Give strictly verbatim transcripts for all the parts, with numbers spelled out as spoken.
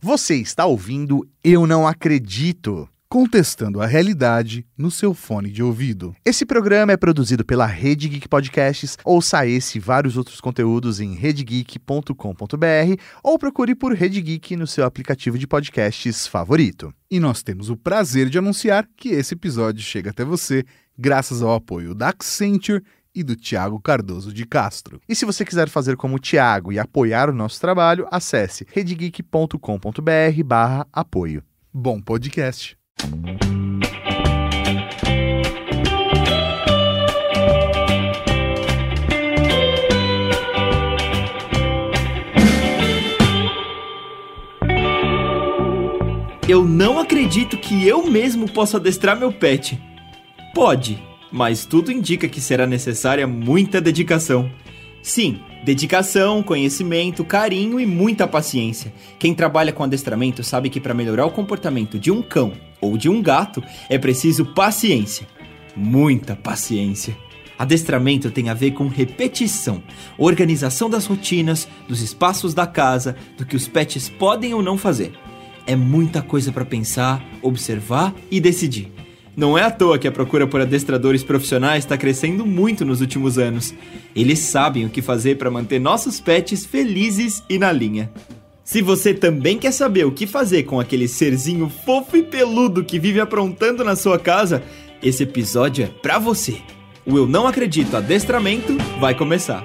Você está ouvindo Eu Não Acredito, contestando a realidade no seu fone de ouvido. Esse programa é produzido pela Rede Geek Podcasts. Ouça esse e vários outros conteúdos em rede geek ponto com ponto b r ou procure por Rede Geek no seu aplicativo de podcasts favorito. E nós temos o prazer de anunciar que esse episódio chega até você graças ao apoio da Accenture e do Thiago Cardoso de Castro. E se você quiser fazer como o Thiago e apoiar o nosso trabalho, acesse rede geek ponto com ponto b r barra apoio. Bom podcast! Eu não acredito que eu mesmo possa adestrar meu pet. Pode, mas tudo indica que será necessária muita dedicação. Sim, dedicação, conhecimento, carinho e muita paciência. Quem trabalha com adestramento sabe que para melhorar o comportamento de um cão ou de um gato é preciso paciência. Muita paciência. Adestramento tem a ver com repetição, organização das rotinas, dos espaços da casa, do que os pets podem ou não fazer. É muita coisa para pensar, observar e decidir. Não é à toa que a procura por adestradores profissionais está crescendo muito nos últimos anos. Eles sabem o que fazer para manter nossos pets felizes e na linha. Se você também quer saber o que fazer com aquele serzinho fofo e peludo que vive aprontando na sua casa, esse episódio é pra você. O Eu Não Acredito Adestramento vai começar.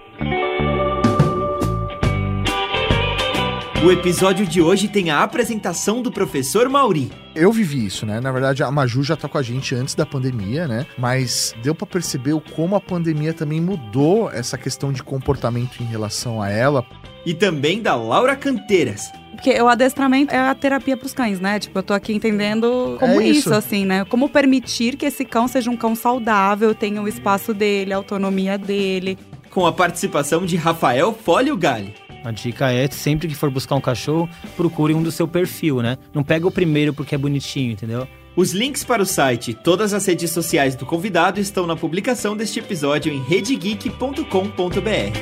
O episódio de hoje tem a apresentação do professor Mauri. Eu vivi isso, né? Na verdade, a Maju já tá com a gente antes da pandemia, né? Mas deu pra perceber o como a pandemia também mudou essa questão de comportamento em relação a ela. E também da Laura Canteiras. Porque o adestramento é a terapia pros cães, né? Tipo, eu tô aqui entendendo como É isso. isso, assim, né? Como permitir que esse cão seja um cão saudável, tenha o espaço dele, a autonomia dele. Com a participação de Rafael Fólio Galli. A dica é, sempre que for buscar um cachorro, procure um do seu perfil, né? Não pega o primeiro porque é bonitinho, entendeu? Os links para o site e todas as redes sociais do convidado estão na publicação deste episódio em rede geek ponto com ponto b r.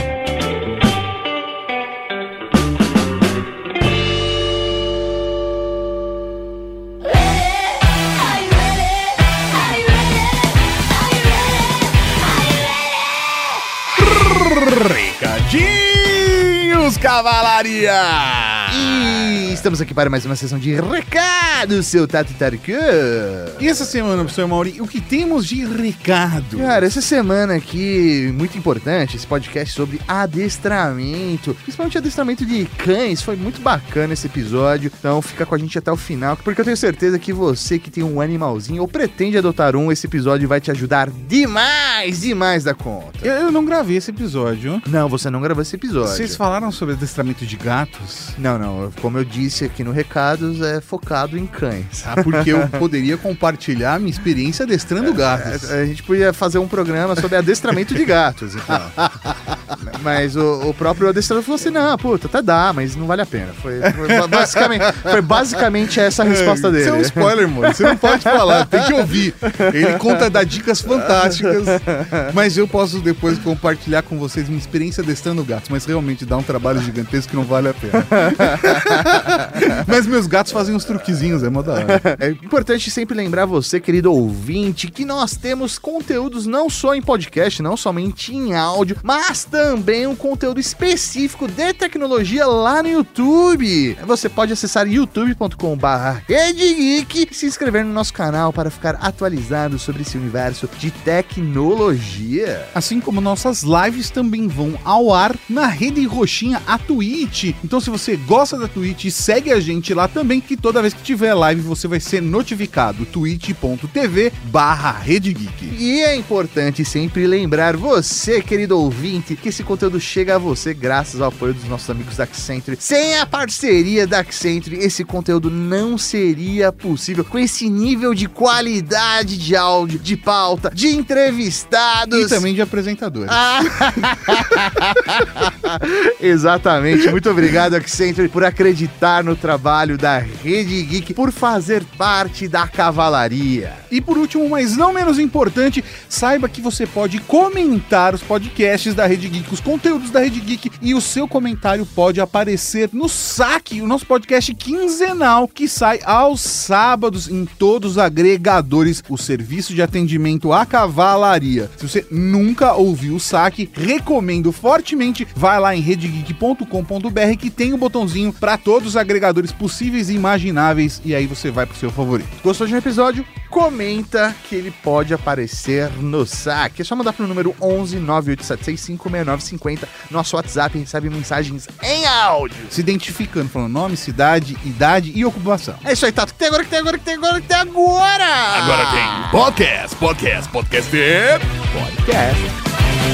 Recadinhos, cavalaria! E estamos aqui para mais uma sessão de recados, seu Tato Tarkan. E essa semana, professor Mauri, o que temos de recado? Cara, essa semana aqui, muito importante, esse podcast sobre adestramento, principalmente adestramento de cães, foi muito bacana esse episódio, então fica com a gente até o final, porque eu tenho certeza que você que tem um animalzinho ou pretende adotar um, esse episódio vai te ajudar demais, demais da conta. Eu, eu não gravei esse episódio. Não, você não gravou esse episódio. Vocês falaram sobre adestramento de gatos? Não, não, como eu disse aqui no Recados, é focado em cães. Ah, porque eu poderia compartilhar minha experiência adestrando gatos. A, a gente podia fazer um programa sobre adestramento de gatos, então. Mas o, o próprio adestrador falou assim, não, puta, até dá, mas não vale a pena. Foi, foi, basicamente, foi basicamente essa a resposta dele. Isso é um spoiler, mano. Você não pode falar, tem que ouvir. Ele conta, dá dicas fantásticas, mas eu posso depois compartilhar com vocês minha experiência adestrando gatos, mas realmente dá um trabalho gigantesco que não vale a pena. Mas meus gatos fazem uns truquezinhos, é mó da hora. É importante sempre lembrar você, querido ouvinte, que nós temos conteúdos não só em podcast, não somente em áudio, mas também um conteúdo específico de tecnologia lá no YouTube. Você pode acessar youtube ponto com barra rede geek e se inscrever no nosso canal para ficar atualizado sobre esse universo de tecnologia. Assim como nossas lives também vão ao ar na rede roxinha, a Twitch. Então se você gosta da Twitch, segue a gente lá também, que toda vez que tiver live você vai ser notificado. twitch ponto t v barra rede geek. E é importante sempre lembrar você, querido ouvinte, que esse conteúdo chega a você graças ao apoio dos nossos amigos da Accenture. Sem a parceria da Accenture, esse conteúdo não seria possível. Com esse nível de qualidade de áudio, de pauta, de entrevistados... E também de apresentadores. Ah. Exatamente. Muito obrigado, Accenture, por acreditar ajudar no trabalho da Rede Geek, por fazer parte da cavalaria. E por último, mas não menos importante, saiba que você pode comentar os podcasts da Rede Geek, os conteúdos da Rede Geek, e o seu comentário pode aparecer no Saque, o nosso podcast quinzenal que sai aos sábados em todos os agregadores, o serviço de atendimento à cavalaria. Se você nunca ouviu o Saque, recomendo fortemente, vai lá em redegeek ponto com ponto b r que tem um botãozinho para todos os agregadores possíveis e imagináveis, e aí você vai pro seu favorito. Gostou de um episódio? Comenta que ele pode aparecer no Saque. É só mandar pro número onze nove oito sete seis cinco seis nove cinco zero. Nosso WhatsApp recebe mensagens em áudio, se identificando, falando nome, cidade, idade e ocupação. É isso aí, Tato. Que tem agora, que tem agora, que tem agora, que tem agora! Agora tem podcast, podcast, podcast, podcast.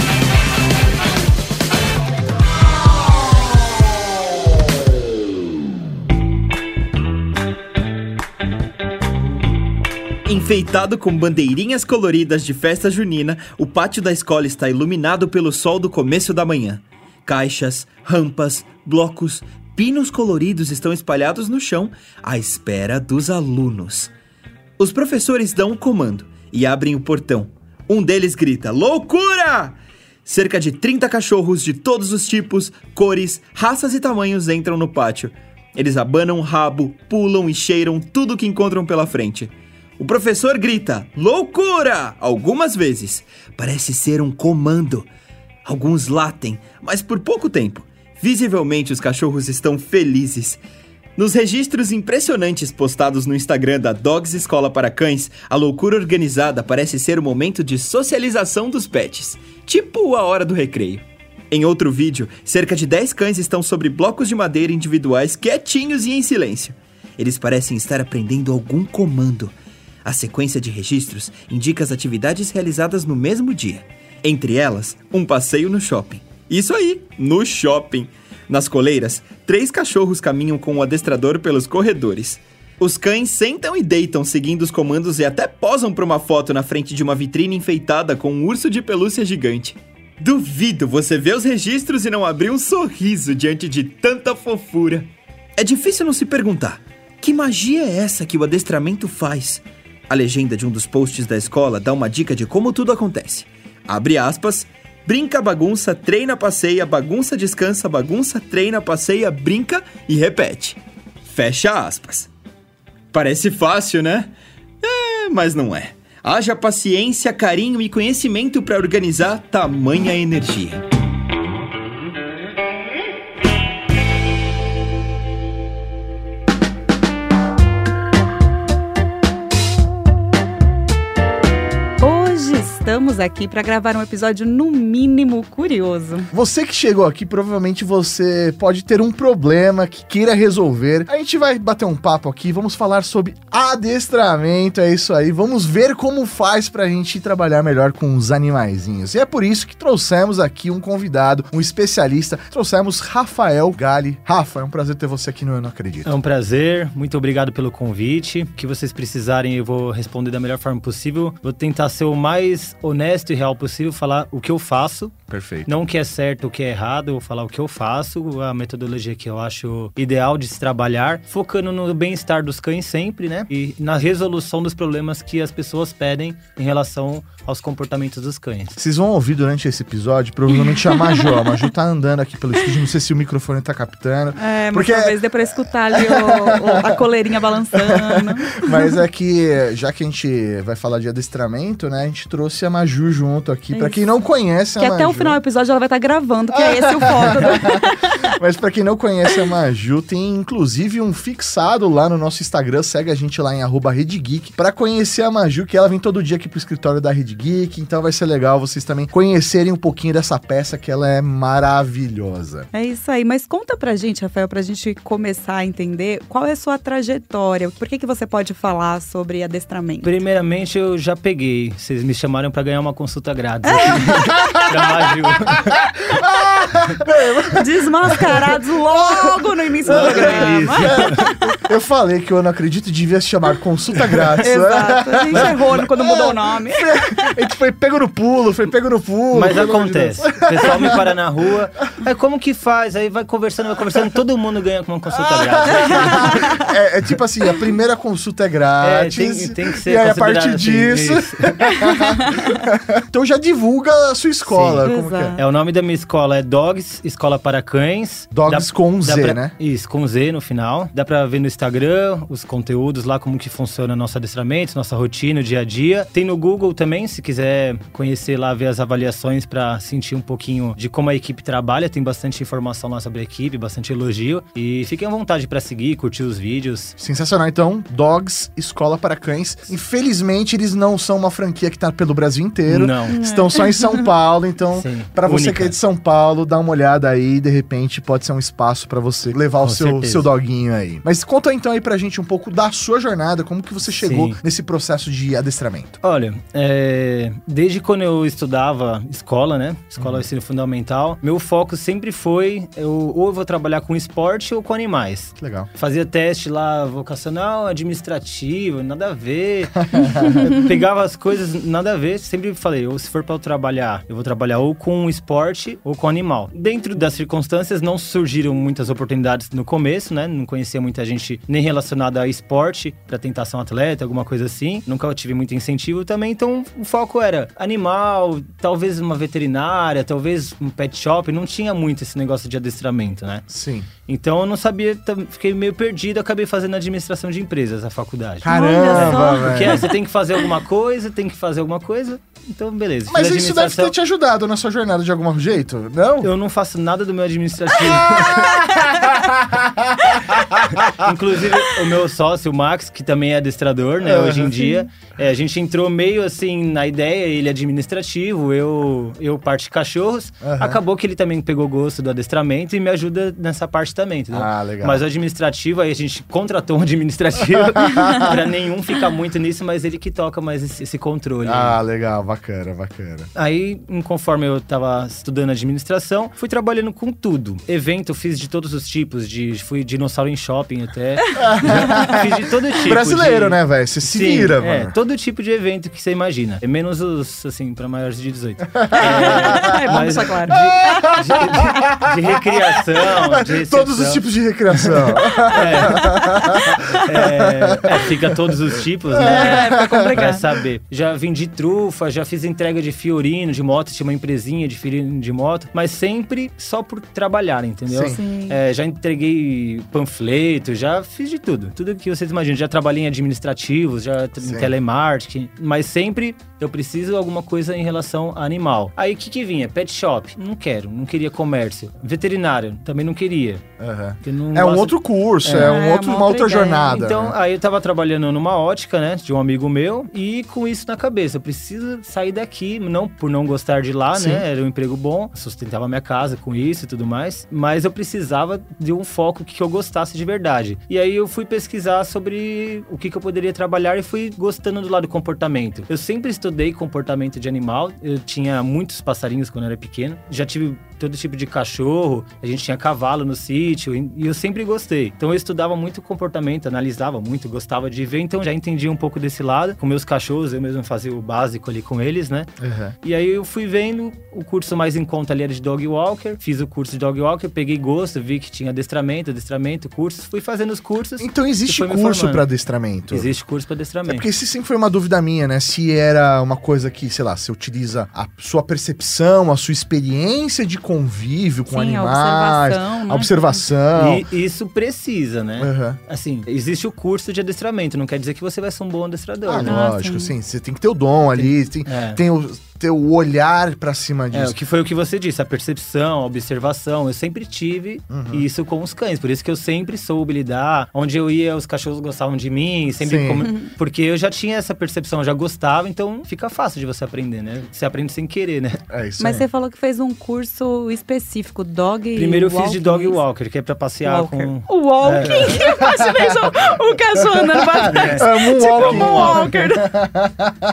Enfeitado com bandeirinhas coloridas de festa junina, o pátio da escola está iluminado pelo sol do começo da manhã. Caixas, rampas, blocos, pinos coloridos estão espalhados no chão à espera dos alunos. Os professores dão um comando e abrem o portão. Um deles grita: "Loucura!" Cerca de trinta cachorros de todos os tipos, cores, raças e tamanhos entram no pátio. Eles abanam o rabo, pulam e cheiram tudo que encontram pela frente. O professor grita: "Loucura!" algumas vezes. Parece ser um comando. Alguns latem, mas por pouco tempo. Visivelmente os cachorros estão felizes. Nos registros impressionantes postados no Instagram da Dogs Escola para Cães, a loucura organizada parece ser o momento de socialização dos pets, tipo a hora do recreio. Em outro vídeo, cerca de dez cães estão sobre blocos de madeira individuais quietinhos e em silêncio. Eles parecem estar aprendendo algum comando. A sequência de registros indica as atividades realizadas no mesmo dia. Entre elas, um passeio no shopping. Isso aí, no shopping. Nas coleiras, três cachorros caminham com o adestrador pelos corredores. Os cães sentam e deitam seguindo os comandos e até posam para uma foto na frente de uma vitrine enfeitada com um urso de pelúcia gigante. Duvido você ver os registros e não abrir um sorriso diante de tanta fofura. É difícil não se perguntar: que magia é essa que o adestramento faz? A legenda de um dos posts da escola dá uma dica de como tudo acontece. Abre aspas: brinca, bagunça, treina, passeia, bagunça, descansa, bagunça, treina, passeia, brinca e repete. Fecha aspas. Parece fácil, né? É, mas não é. Haja paciência, carinho e conhecimento para organizar tamanha energia. Estamos aqui para gravar um episódio no mínimo curioso. Você que chegou aqui, provavelmente você pode ter um problema que queira resolver. A gente vai bater um papo aqui, vamos falar sobre adestramento, é isso aí. Vamos ver como faz pra gente trabalhar melhor com os animaizinhos. E é por isso que trouxemos aqui um convidado, um especialista. Trouxemos Rafael Gali. Rafa, é um prazer ter você aqui no Eu Não Acredito. É um prazer, muito obrigado pelo convite. O que vocês precisarem eu vou responder da melhor forma possível. Vou tentar ser o mais honesto e real possível, falar o que eu faço. Perfeito. Não o que é certo, o que é errado, eu vou falar o que eu faço, a metodologia que eu acho ideal de se trabalhar, focando no bem-estar dos cães sempre, né? E na resolução dos problemas que as pessoas pedem em relação aos comportamentos dos cães. Vocês vão ouvir durante esse episódio, provavelmente a Maju. A Maju tá andando aqui pelo estúdio, não sei se o microfone tá captando. É, porque mas talvez dê pra escutar ali o, o, a coleirinha balançando. Mas é que, já que a gente vai falar de adestramento, né? A gente trouxe a Maju junto aqui. Pra quem não conhece a que Maju... até o final do episódio ela vai estar gravando, que é esse o foco. Do... Mas pra quem não conhece a Maju, tem inclusive um fixado lá no nosso Instagram. Segue a gente lá em arroba Rede Geek pra conhecer a Maju, que ela vem todo dia aqui pro escritório da Rede Geek. Então vai ser legal vocês também conhecerem um pouquinho dessa peça, que ela é maravilhosa. É isso aí. Mas conta pra gente, Rafael, pra gente começar a entender qual é a sua trajetória. Por que que você pode falar sobre adestramento? Primeiramente, eu já peguei. Vocês me chamaram pra ganhar uma consulta grátis pra Maju. Desmascarados logo no início do programa. Eu falei que eu não acredito, devia se chamar consulta grátis. Exato. A gente errou quando mudou o nome. A gente foi pego no pulo, foi pego no pulo. Mas acontece. O pessoal me para na rua. Aí como que faz? Aí vai conversando, vai conversando. Todo mundo ganha com uma consulta grátis. É, é tipo assim, a primeira consulta é grátis. É, tem, tem que ser e aí a partir considerado disso... assim, Então já divulga a sua escola. Sim, como que é? exato. É, o nome da minha escola é Dogs, Escola para Cães. Dogs com dá Z, pra- né? Isso, com Z no final. Dá pra ver no Instagram os conteúdos lá, como que funciona nosso adestramento, nossa rotina, o dia a dia. Tem no Google também, se quiser conhecer lá, ver as avaliações pra sentir um pouquinho de como a equipe trabalha. Tem bastante informação lá sobre a equipe, bastante elogio. E fiquem à vontade pra seguir, curtir os vídeos. Sensacional. Então, Dogs, Escola para Cães. Infelizmente, eles não são uma franquia que tá pelo Brasil inteiro. Não. Estão só em São Paulo. Então, Sim, pra você única. que é de São Paulo, dá uma olhada aí. De repente, pode ser um espaço pra você levar o Com seu, certeza. seu doguinho aí. Mas conta então aí pra gente um pouco da sua jornada. Como que você chegou Sim. nesse processo de adestramento? Olha, é, desde quando eu estudava escola, né? Escola ensino fundamental, meu foco sempre foi, eu, ou eu vou trabalhar com esporte ou com animais. Que legal. Fazia teste lá, vocacional, administrativo, nada a ver. Pegava as coisas, nada a ver. Sempre falei, ou se for pra eu trabalhar, eu vou trabalhar ou com esporte ou com animal. Dentro das circunstâncias, não surgiram muitas oportunidades no começo, né? Não conhecia muita gente nem relacionada a esporte, pra tentar ser um atleta, alguma coisa assim. Nunca tive muito incentivo também, então o foco era animal, talvez uma veterinária, talvez um pet shop. Não tinha muito esse negócio de adestramento, né? Sim. Então eu não sabia, tam- fiquei meio perdido, acabei fazendo administração de empresas, a faculdade. Caramba, só. velho. Porque é, você tem que fazer alguma coisa, tem que fazer alguma coisa, então beleza. Mas Fiz isso deve ter te ajudado na sua jornada de algum jeito, não? Eu não faço nada do meu administrativo. Inclusive, o meu sócio, o Max, que também é adestrador, né, hoje em dia, é, a gente entrou meio assim na ideia, ele é administrativo, eu, eu parte de cachorros. Aham. Acabou que ele também pegou gosto do adestramento e me ajuda nessa parte também, entendeu? Ah, legal. Mas o administrativo, aí a gente contratou um administrativo pra nenhum ficar muito nisso, mas ele que toca mais esse, esse controle. Ah, legal, bacana, bacana. Aí, conforme eu tava estudando administração, fui trabalhando com tudo. Evento, fiz de todos os tipos, de, fui dinossauro em shopping até. Fiz de todo tipo. Brasileiro, de... né, velho? Você se Sim, vira, é, mano. todo tipo de evento que você imagina. Menos os, assim, pra maiores de dezoito. É, vamos mas deixar claro. De, de- de recriação, de recepção. Todos os tipos de recreação. É, é, fica todos os tipos, né? É, fica complicado. Pra saber. Já vendi trufa, já fiz entrega de fiorino, de moto, tinha uma empresinha de fiorino de moto, mas sempre só por trabalhar, entendeu? Sim. Sim. É, já entreguei panfleto, já fiz de tudo. Tudo que vocês imaginam. Já trabalhei em administrativos, já tra- Sim. em telemarketing, mas sempre eu preciso de alguma coisa em relação a animal. Aí o que que vinha? Pet shop? Não quero, não queria comércio. Veterinário? Também não queria. Aham. porque não É um gosto- outro curso, é, É, um é outro, uma uma outra, outra ideia. jornada. Então, né? aí eu tava trabalhando numa ótica, né, de um amigo meu, e com isso na cabeça, eu preciso sair daqui, não por não gostar de lá, Sim. né, era um emprego bom, sustentava minha casa com isso e tudo mais, mas eu precisava de um foco que eu gostasse de verdade. E aí eu fui pesquisar sobre o que, que eu poderia trabalhar e fui gostando do lado do comportamento. Eu sempre estudei comportamento de animal, eu tinha muitos passarinhos quando eu era pequeno, já tive todo tipo de cachorro, a gente tinha cavalo no sítio, e e eu sempre gostei. Então eu estudava muito comportamento, analisava muito, gostava de ver, então já entendia um pouco desse lado. Com meus cachorros, eu mesmo fazia o básico ali com eles, né? Aham. E aí eu fui vendo, o curso mais em conta ali era de Dog Walker, fiz o curso de Dog Walker, peguei gosto, vi que tinha adestramento, adestramento, cursos, fui fazendo os cursos. Então existe e foi me curso formando. pra adestramento? Existe curso para É adestramento. porque isso sempre foi uma dúvida minha, né? Se era uma coisa que, sei lá, você utiliza a sua percepção, a sua experiência de convívio com Sim, a animais, observação, né? a observação. E isso precisa, né? Aham. Assim, existe o curso de adestramento, não quer dizer que você vai ser um bom adestrador, Ah, né? Ah, lógico, sim. sim. Você tem que ter o dom ali, tem, É. tem, o, ter o olhar pra cima É, disso. o que foi o que você disse, a percepção, a observação. Eu sempre tive Uhum. isso com os cães, por isso que eu sempre soube lidar. Onde eu ia, os cachorros gostavam de mim, sempre Sim. como- porque eu já tinha essa percepção, eu já gostava, então fica fácil de você aprender, né? Você aprende sem querer, né? É isso Mas aí. você falou que fez um curso específico, dog Primeiro eu fiz de dog walking. walker, que é pra passear Walker. com... O walking, eu imaginei só o cachorro andando pra trás. É, moonwalking. Tipo um walker.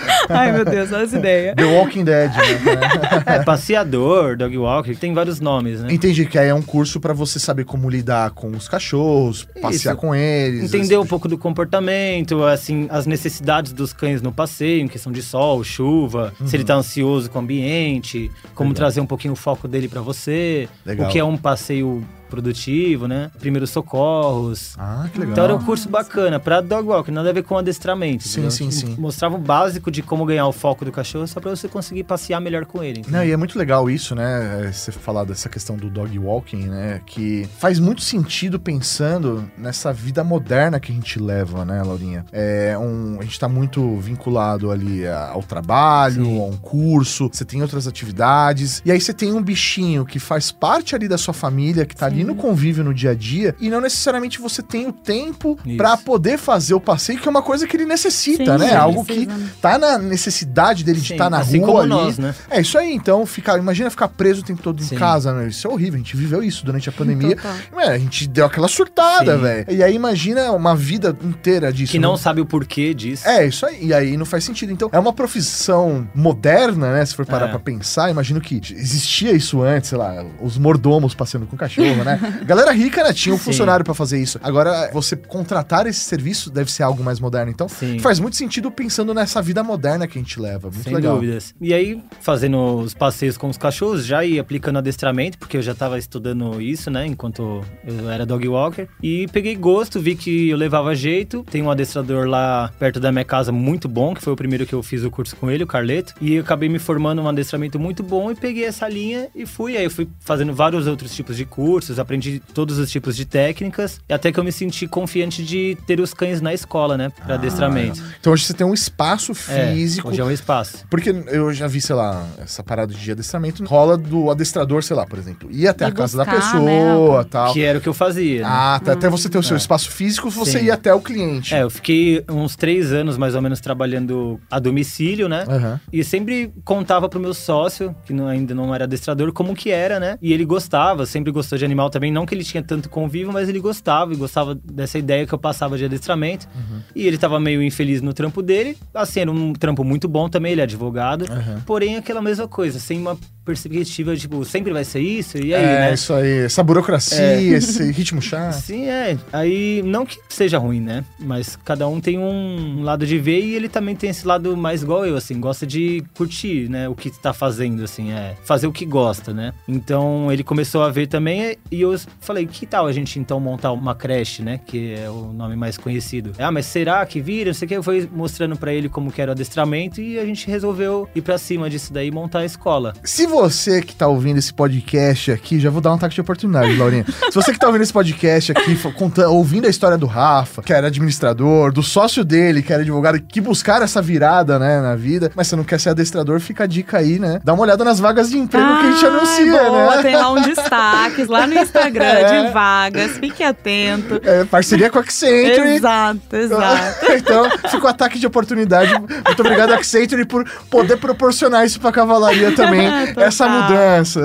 Ai, meu Deus, olha essa ideia. The Walking Dead, né? É, passeador, dog walker, tem vários nomes, né? Entendi que aí é um curso pra você saber como lidar com os cachorros, passear com eles. Entender assim. um pouco do comportamento, assim, as necessidades dos cães no passeio, em questão de sol, chuva, uhum. se ele tá ansioso com o ambiente, como Legal. trazer um pouquinho o foco dele pra você, Legal. o que é um passeio produtivo, né? Primeiros socorros. Ah, que legal. Então era um curso bacana pra dog walk, nada a ver com adestramento. Sim, entendeu? sim, sim. Mostrava o básico de como ganhar o foco do cachorro, só pra você conseguir passear melhor com ele. Entendeu? Não, e é muito legal isso, né? Você falar dessa questão do dog walking, né? Que faz muito sentido pensando nessa vida moderna que a gente leva, né, Laurinha? É um, a gente tá muito vinculado ali ao trabalho, Sim. a um curso, você tem outras atividades, e aí você tem um bichinho que faz parte ali da sua família, que tá ali no convívio no dia a dia, e não necessariamente você tem o tempo Isso. pra poder fazer o passeio, que é uma coisa que ele necessita, Sim, né? sim, Algo precisa, que né? tá na necessidade dele de Sim, estar na assim rua como ali. nós, né? É isso aí, então, ficar, imagina ficar preso o tempo todo em Sim. casa, né? Isso é horrível, a gente viveu isso durante a pandemia. Total. Ué, a gente deu aquela surtada, Sim. velho. E aí imagina uma vida inteira disso. Que não sabe o porquê disso. É, isso aí. E aí não faz sentido. Então, é uma profissão moderna, né? Se for parar É. pra pensar, imagino que existia isso antes, sei lá, os mordomos passeando com cachorro, né? Galera rica, né? Tinha um Sim. funcionário pra fazer isso. Agora, você contratar esse serviço deve ser algo mais moderno. Então, Sim. faz muito sentido pensando nessa vida moderna que a gente leva. Muito Sem legal. dúvidas. E aí, fazendo os passeios com os cachorros, já ia aplicando adestramento, porque eu já tava estudando isso, né? Enquanto eu era dog walker. E peguei gosto, vi que eu levava jeito. Tem um adestrador lá perto da minha casa muito bom, que foi o primeiro que eu fiz o curso com ele, o Carleto. E eu acabei me formando um adestramento muito bom e peguei essa linha e fui. Aí eu fui fazendo vários outros tipos de cursos, aprendi todos os tipos de técnicas. E até que eu me senti confiante de ter os cães na escola, né? Pra adestramento. Então hoje você tem um espaço É, físico. hoje é um espaço. Porque eu já vi, sei lá, essa parada de adestramento rola do adestrador, sei lá, por exemplo. Ir até Ir a casa da buscar, pessoa, né? tal. Que era o que eu fazia, né? Ah, tá, até você ter o seu É. espaço físico, você Sim. ia até o cliente. É, eu fiquei uns três anos mais ou menos trabalhando a domicílio, né? Aham. E sempre contava pro meu sócio, que não- ainda não era adestrador, como que era, né? E ele gostava, sempre gostou de animal também. Não que ele tinha tanto convívio, mas ele gostava e gostava dessa ideia que eu passava de adestramento. Uhum. E ele tava meio infeliz no trampo dele. Assim, era um trampo muito bom também, ele é advogado. Aham. Porém, aquela mesma coisa, sem uma perspectiva, tipo, sempre vai ser isso? E aí, É, né? isso aí. Essa burocracia, É. esse ritmo chato. Sim, é. Aí, não que seja ruim, né? Mas cada um tem um lado de ver e ele também tem esse lado mais igual eu, assim. Gosta de curtir, né? O que tá fazendo, assim. É fazer o que gosta, né? Então, ele começou a ver também e eu falei, que tal a gente, então, montar uma creche, né? Que é o nome mais conhecido. Ah, mas será que vira? Não sei o que. Eu fui mostrando pra ele como que era o adestramento e a gente resolveu ir pra cima disso daí e montar a escola. Se você que tá ouvindo esse podcast aqui, já vou dar um ataque de oportunidade, Laurinha. Se você que tá ouvindo esse podcast aqui, fo- conta- ouvindo a história do Rafa, que era administrador, do sócio dele, que era advogado, que buscaram essa virada, né, na vida, mas você não quer ser adestrador, fica a dica aí, né? Dá uma olhada nas vagas de emprego que a gente Ai, anuncia, boa, né? tem lá um destaque lá no Instagram É. de vagas, fique atento. É, parceria com a Accenture. Exato, exato. Então, fica o ataque de oportunidade. Muito obrigado, Accenture, por poder proporcionar isso pra cavalaria também, Total. essa mudança.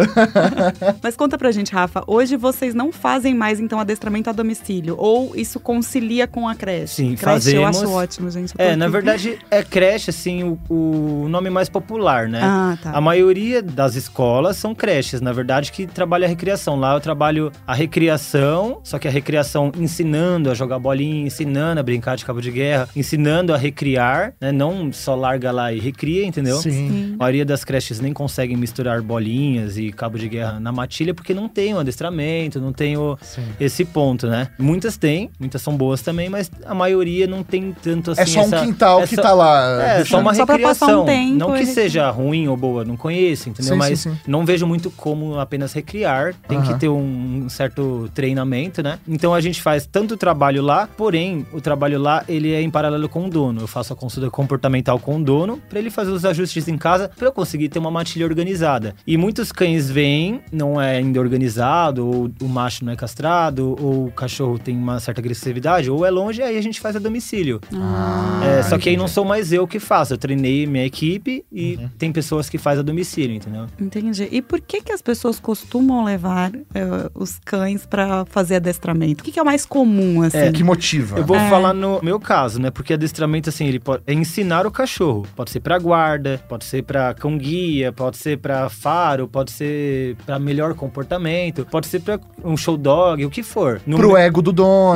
Mas conta pra gente, Rafa, hoje vocês não fazem mais, então, adestramento a domicílio? Ou isso concilia com a creche? Sim, creche eu fazemos. acho ótimo, gente. É, Porque- na verdade, é creche, assim, o, o nome mais popular, né? Ah, tá. A maioria das escolas são creches, na verdade, que trabalha a recreação. Lá eu trabalho a recreação, só que a recreação ensinando a jogar bolinha, ensinando a brincar de cabo de guerra, ensinando a recriar, né? Não só larga lá e recria, entendeu? Sim. A maioria das creches nem conseguem misturar bolinhas e cabo de guerra na matilha porque não tem o adestramento, não tem o, Sim. esse ponto, né? Muitas têm, muitas são boas também, mas a maioria não tem tanto assim. É só um essa- quintal é que só- tá lá. É, deixando- só uma Só pra passar um recriação. tempo, não que ele- seja ruim ou boa, não conheço, entendeu? Sim, Mas sim, sim. não vejo muito como apenas recriar. Tem Aham. que ter um certo treinamento, né? Então a gente faz tanto o trabalho lá, porém, o trabalho lá, ele é em paralelo com o dono. Eu faço a consulta comportamental com o dono, pra ele fazer os ajustes em casa, pra eu conseguir ter uma matilha organizada. castrada. E muitos cães vêm, não é ainda organizado, ou o macho não é castrado, ou o cachorro tem uma certa agressividade, ou é longe, aí a gente faz a domicílio. Ah, é, só que aí entendi. não sou mais eu que faço, eu treinei minha equipe e Uhum. tem pessoas que fazem a domicílio, entendeu? Entendi. E por que que as pessoas costumam levar eh, os cães pra fazer adestramento? O que que é o mais comum, assim? É, Que motiva? Eu vou É. falar no meu caso, né? Porque adestramento, assim, ele pode é ensinar o cachorro. Pode ser pra guarda, pode ser pra cão-guia, pode ser pra faro, pode ser pra melhor comportamento, pode ser pra um show dog, o que for. No Pro ego do dono.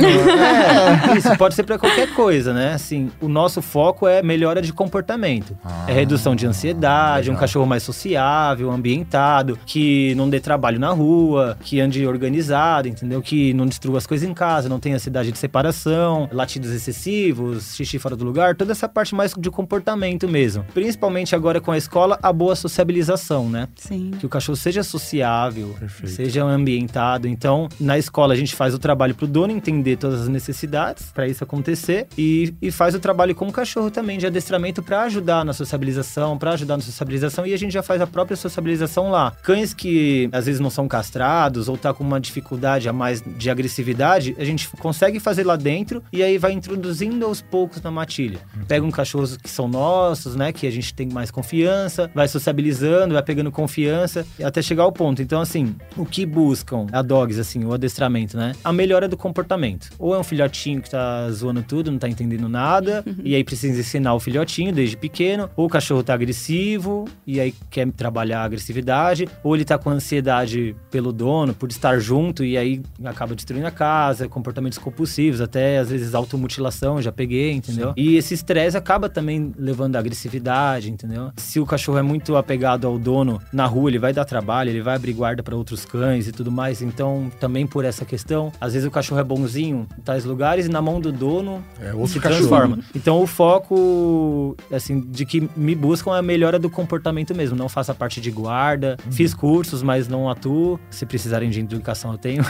É, isso, pode ser pra qualquer coisa, né? Assim, o nosso foco é melhora de comportamento. Ah, é redução de ansiedade, um legal. cachorro mais sociável, ambientado, que não dê trabalho na rua, que ande organizado, entendeu? Que não destrua as coisas em casa, não tenha ansiedade de separação, latidos excessivos, xixi fora do lugar, toda essa parte mais de comportamento mesmo. Principalmente agora com a escola, a boa sociabilização, né? Sim. Que o cachorro seja sociável, Perfeito. seja ambientado. Então, na escola a gente faz o trabalho pro dono entender todas as necessidades para isso acontecer e, e faz o trabalho com o cachorro também de adestramento para ajudar na sociabilização, para ajudar na sociabilização e a gente já faz a própria sociabilização lá. Cães que às vezes não são castrados ou tá com uma dificuldade a mais de agressividade, a gente consegue fazer lá dentro e aí vai introduzindo aos poucos na matilha. Pega um cachorros que são nossos, né, que a gente tem mais confiança, vai sociabilizando, vai pegando confiança até chegar ao ponto. Então, assim, o que buscam a dogs, assim, o adestramento, né? A melhora do comportamento. Ou é um filhotinho que tá zoando tudo, não tá entendendo nada, e aí precisa ensinar o filhotinho desde pequeno, ou o cachorro tá agressivo, e aí quer trabalhar a agressividade, ou ele tá com ansiedade pelo dono, por estar junto, e aí acaba destruindo a casa, comportamentos compulsivos, até às vezes automutilação, já peguei, entendeu? Sim. E esse estresse acaba também levando à agressividade, entendeu? Se o cachorro é muito apegado ao dono na rua, ele vai dar trabalho, ele vai abrir guarda para outros cães e tudo mais, então também por essa questão, às vezes o cachorro é bonzinho em tais lugares e na mão do dono É outro se cachorro. transforma. Então o foco, assim, de que me buscam é a melhora do comportamento mesmo, não faço a parte de guarda, Uhum. fiz cursos, mas não atuo, se precisarem de educação eu tenho.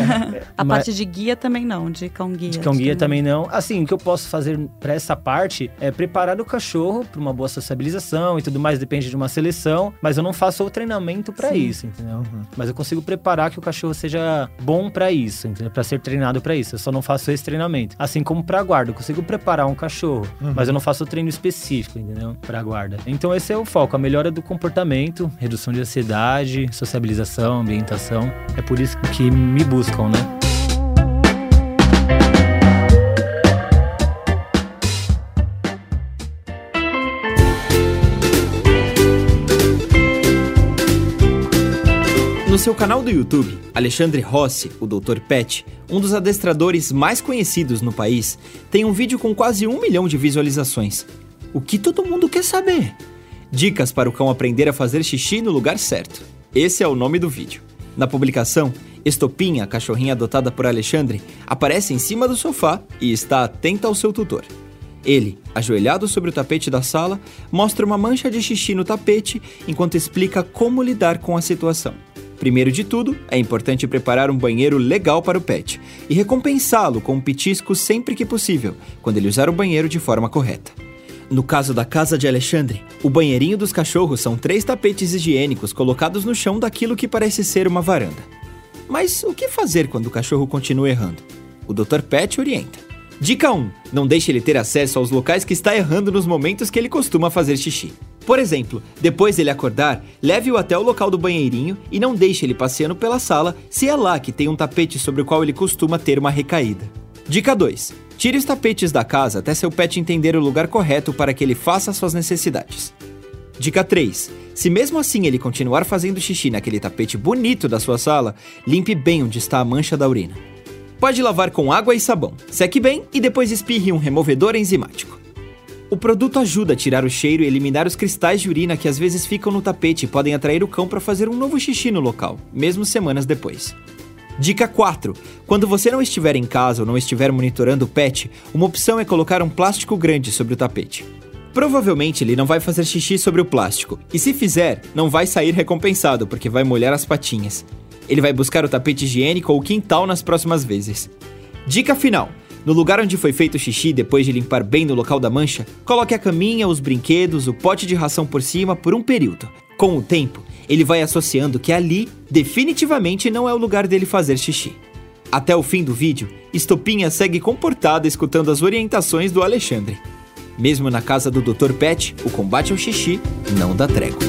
A Mas- parte de guia também não, de cão-guia. De cão-guia também não. Assim, o que eu posso fazer pra essa parte é preparar o cachorro pra uma boa sociabilização e tudo mais, depende de uma seleção, mas eu não faço o treinamento pra Sim. isso, entendeu? Mas eu consigo preparar que o cachorro seja bom pra isso, entendeu? Pra ser treinado pra isso. Eu só não faço esse treinamento. Assim como pra guarda, eu consigo preparar um cachorro, mas eu não faço o treino específico, entendeu? Pra guarda. Então esse é o foco, a melhora do comportamento, redução de ansiedade, sociabilização, ambientação. É por isso que me buscam, né? No seu canal do YouTube, Alexandre Rossi, o doutor Pet, um dos adestradores mais conhecidos no país, tem um vídeo com quase um milhão de visualizações. O que todo mundo quer saber? Dicas para o cão aprender a fazer xixi no lugar certo. Esse é o nome do vídeo. Na publicação, Estopinha, a cachorrinha adotada por Alexandre, aparece em cima do sofá e está atenta ao seu tutor. Ele, ajoelhado sobre o tapete da sala, mostra uma mancha de xixi no tapete enquanto explica como lidar com a situação. Primeiro de tudo, é importante preparar um banheiro legal para o pet e recompensá-lo com um petisco sempre que possível, quando ele usar o banheiro de forma correta. No caso da casa de Alexandre, o banheirinho dos cachorros são três tapetes higiênicos colocados no chão daquilo que parece ser uma varanda. Mas o que fazer quando o cachorro continua errando? O doutor Pet orienta. Dica um. Não deixe ele ter acesso aos locais que está errando nos momentos que ele costuma fazer xixi. Por exemplo, depois dele acordar, leve-o até o local do banheirinho e não deixe ele passeando pela sala se é lá que tem um tapete sobre o qual ele costuma ter uma recaída. Dica dois. Tire os tapetes da casa até seu pet entender o lugar correto para que ele faça suas necessidades. Dica três. Se mesmo assim ele continuar fazendo xixi naquele tapete bonito da sua sala, limpe bem onde está a mancha da urina. Pode lavar com água e sabão, seque bem e depois espirre um removedor enzimático. O produto ajuda a tirar o cheiro e eliminar os cristais de urina que às vezes ficam no tapete e podem atrair o cão para fazer um novo xixi no local, mesmo semanas depois. Dica quatro. Quando você não estiver em casa ou não estiver monitorando o pet, uma opção é colocar um plástico grande sobre o tapete. Provavelmente ele não vai fazer xixi sobre o plástico, e se fizer, não vai sair recompensado porque vai molhar as patinhas. Ele vai buscar o tapete higiênico ou o quintal nas próximas vezes. Dica final. No lugar onde foi feito o xixi, depois de limpar bem no local da mancha, coloque a caminha, os brinquedos, o pote de ração por cima por um período. Com o tempo, ele vai associando que ali definitivamente não é o lugar dele fazer xixi. Até o fim do vídeo, Estopinha segue comportada escutando as orientações do Alexandre. Mesmo na casa do doutor Pet, o combate ao xixi não dá trégua.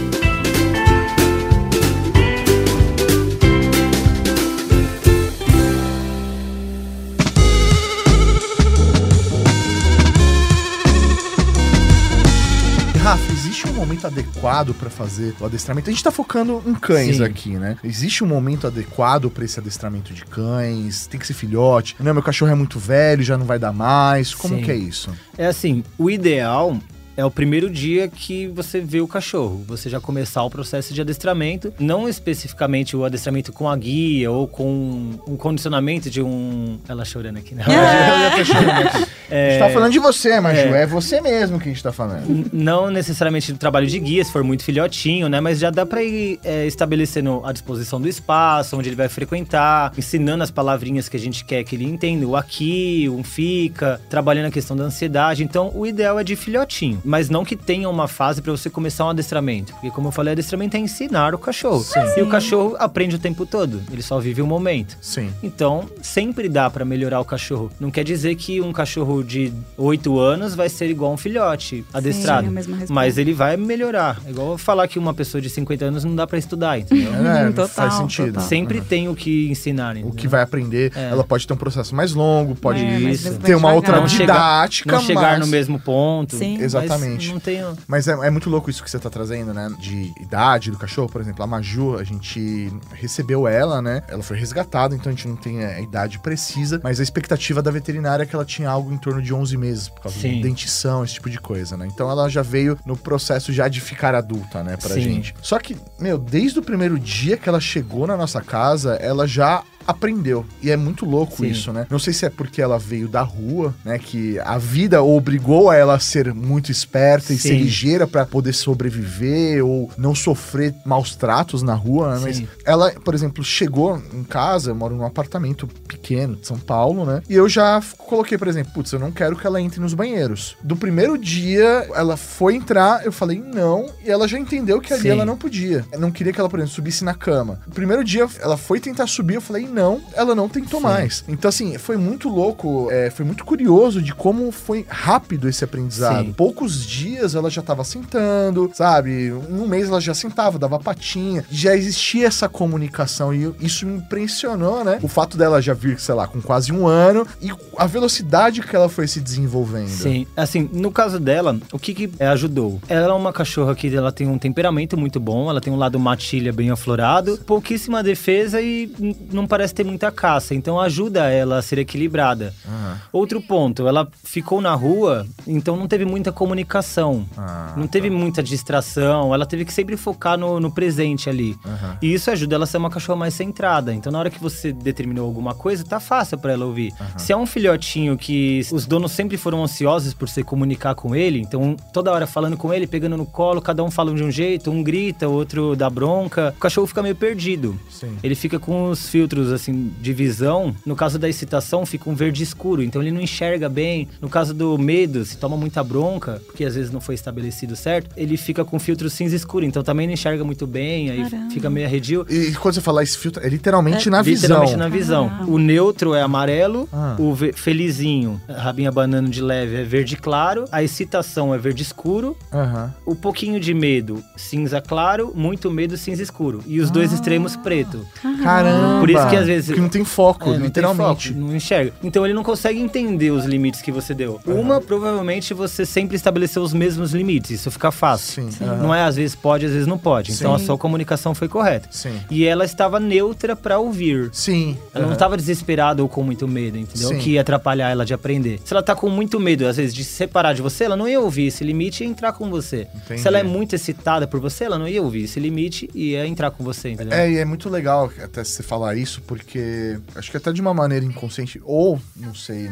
Rafa, existe um momento adequado pra fazer o adestramento? A gente tá focando em cães Sim. aqui, né? Existe um momento adequado pra esse adestramento de cães? Tem que ser filhote? Não, meu cachorro é muito velho, já não vai dar mais. Como Sim. que é isso? É assim, o ideal é o primeiro dia que você vê o cachorro. Você já começar o processo de adestramento. Não especificamente o adestramento com a guia ou com um condicionamento de um... Ela chorando aqui, né? Eu tô chorando aqui. É, A gente tá falando de você, Maju. é. É você mesmo que a gente tá falando. N- Não necessariamente do trabalho de guia, se for muito filhotinho, né? Mas já dá pra ir é, estabelecendo a disposição do espaço, onde ele vai frequentar, ensinando as palavrinhas que a gente quer que ele entenda. O aqui, um fica, trabalhando a questão da ansiedade. Então, o ideal é de filhotinho. Mas não que tenha uma fase pra você começar um adestramento. Porque, como eu falei, adestramento é ensinar o cachorro. Sim. E o cachorro aprende o tempo todo. Ele só vive o momento. Sim. Então, sempre dá pra melhorar o cachorro. Não quer dizer que um cachorro de oito anos vai ser igual um filhote adestrado. Sim, a mesma resposta. Mas ele vai melhorar. É igual falar que uma pessoa de cinquenta anos não dá pra estudar, entendeu? É, Total, faz sentido. total. Sempre tem o que ensinar, O entendeu? que vai aprender, É. ela pode ter um processo mais longo, pode É, mas Isso. vai ter uma outra devagar. Não chegar- didática, Não chegar mas... no mesmo ponto. Sim. mas Exatamente. não tem... Mas é, é muito louco isso que você tá trazendo, né? De idade do cachorro, por exemplo, a Maju, a gente recebeu ela, né? Ela foi resgatada, então a gente não tem a idade precisa, mas a expectativa da veterinária é que ela tinha algo em torno de onze meses, por causa Sim. de dentição, esse tipo de coisa, né? Então ela já veio no processo já de ficar adulta, né, pra Sim. gente. Só que, meu, desde o primeiro dia que ela chegou na nossa casa, ela já aprendeu. E é muito louco Sim. isso, né? Não sei se é porque ela veio da rua, né? Que a vida obrigou a ela a ser muito esperta e Sim. ser ligeira pra poder sobreviver ou não sofrer maus tratos na rua, né? Mas Sim. ela, por exemplo, chegou em casa, eu moro num apartamento pequeno de São Paulo, né? E eu já f- coloquei, por exemplo, putz, eu não quero que ela entre nos banheiros. Do primeiro dia, ela foi entrar, eu falei não, e ela já entendeu que ali Sim. ela não podia. Eu não queria que ela, por exemplo, subisse na cama. No primeiro dia, ela foi tentar subir, eu falei não, ela não tentou Sim. mais. Então, assim, foi muito louco, é, foi muito curioso de como foi rápido esse aprendizado. Sim. Poucos dias ela já tava sentando, sabe? Um mês ela já sentava, dava patinha. Já existia essa comunicação e isso me impressionou, né? O fato dela já vir, sei lá, com quase um ano e a velocidade que ela foi se desenvolvendo. Sim, assim, no caso dela, o que que é, ajudou? Ela é uma cachorra que ela tem um temperamento muito bom, ela tem um lado matilha bem aflorado, pouquíssima defesa e n- não parece ter muita caça, então ajuda ela a ser equilibrada. Aham. Outro ponto, ela ficou na rua, então não teve muita comunicação, Ah, não teve muita distração, ela teve que sempre focar no, no presente ali. Aham. E isso ajuda ela a ser uma cachorra mais centrada. Então, na hora que você determinou alguma coisa, tá fácil pra ela ouvir. Se é um filhotinho que os donos sempre foram ansiosos por se comunicar com ele, então toda hora falando com ele, pegando no colo, cada um fala de um jeito, um grita, o outro dá bronca, o cachorro fica meio perdido. Sim. Ele fica com os filtros, assim, de visão. No caso da excitação, fica um verde escuro, então ele não enxerga bem. No caso do medo, se toma muita bronca, porque às vezes não foi estabelecido certo, ele fica com filtro cinza escuro, então também não enxerga muito bem, aí Caramba. fica meio arredio. E quando você fala esse filtro, é literalmente É, na visão. Literalmente na visão. Caramba. O neutro é amarelo, Ah. o ve- felizinho, rabinho abanando de leve, é verde claro, a excitação é verde escuro, Aham. o pouquinho de medo, cinza claro, muito medo, cinza escuro. E os dois extremos, preto. Caramba. Por isso que às vezes- Porque não tem foco, É, não tem literalmente. foco, não enxerga. Então ele não consegue entender os limites que você deu. Uma, provavelmente, você sempre estabeleceu os mesmos limites. Isso fica fácil. Sim. aham. Não é às vezes pode, às vezes não pode. Então Sim. a sua comunicação foi correta. Sim. E ela estava neutra pra ouvir. Sim. Ela não aham. estava desesperada ou com muito medo, entendeu? Sim. Que ia atrapalhar ela de aprender. Se ela tá com muito medo, às vezes, de se separar de você, ela não ia ouvir esse limite e ia entrar com você. Entendi. Se ela é muito excitada por você, ela não ia ouvir esse limite e ia entrar com você, entendeu? É, e é muito legal até você falar isso, porque acho que até de uma maneira inconsciente, ou, não sei, né?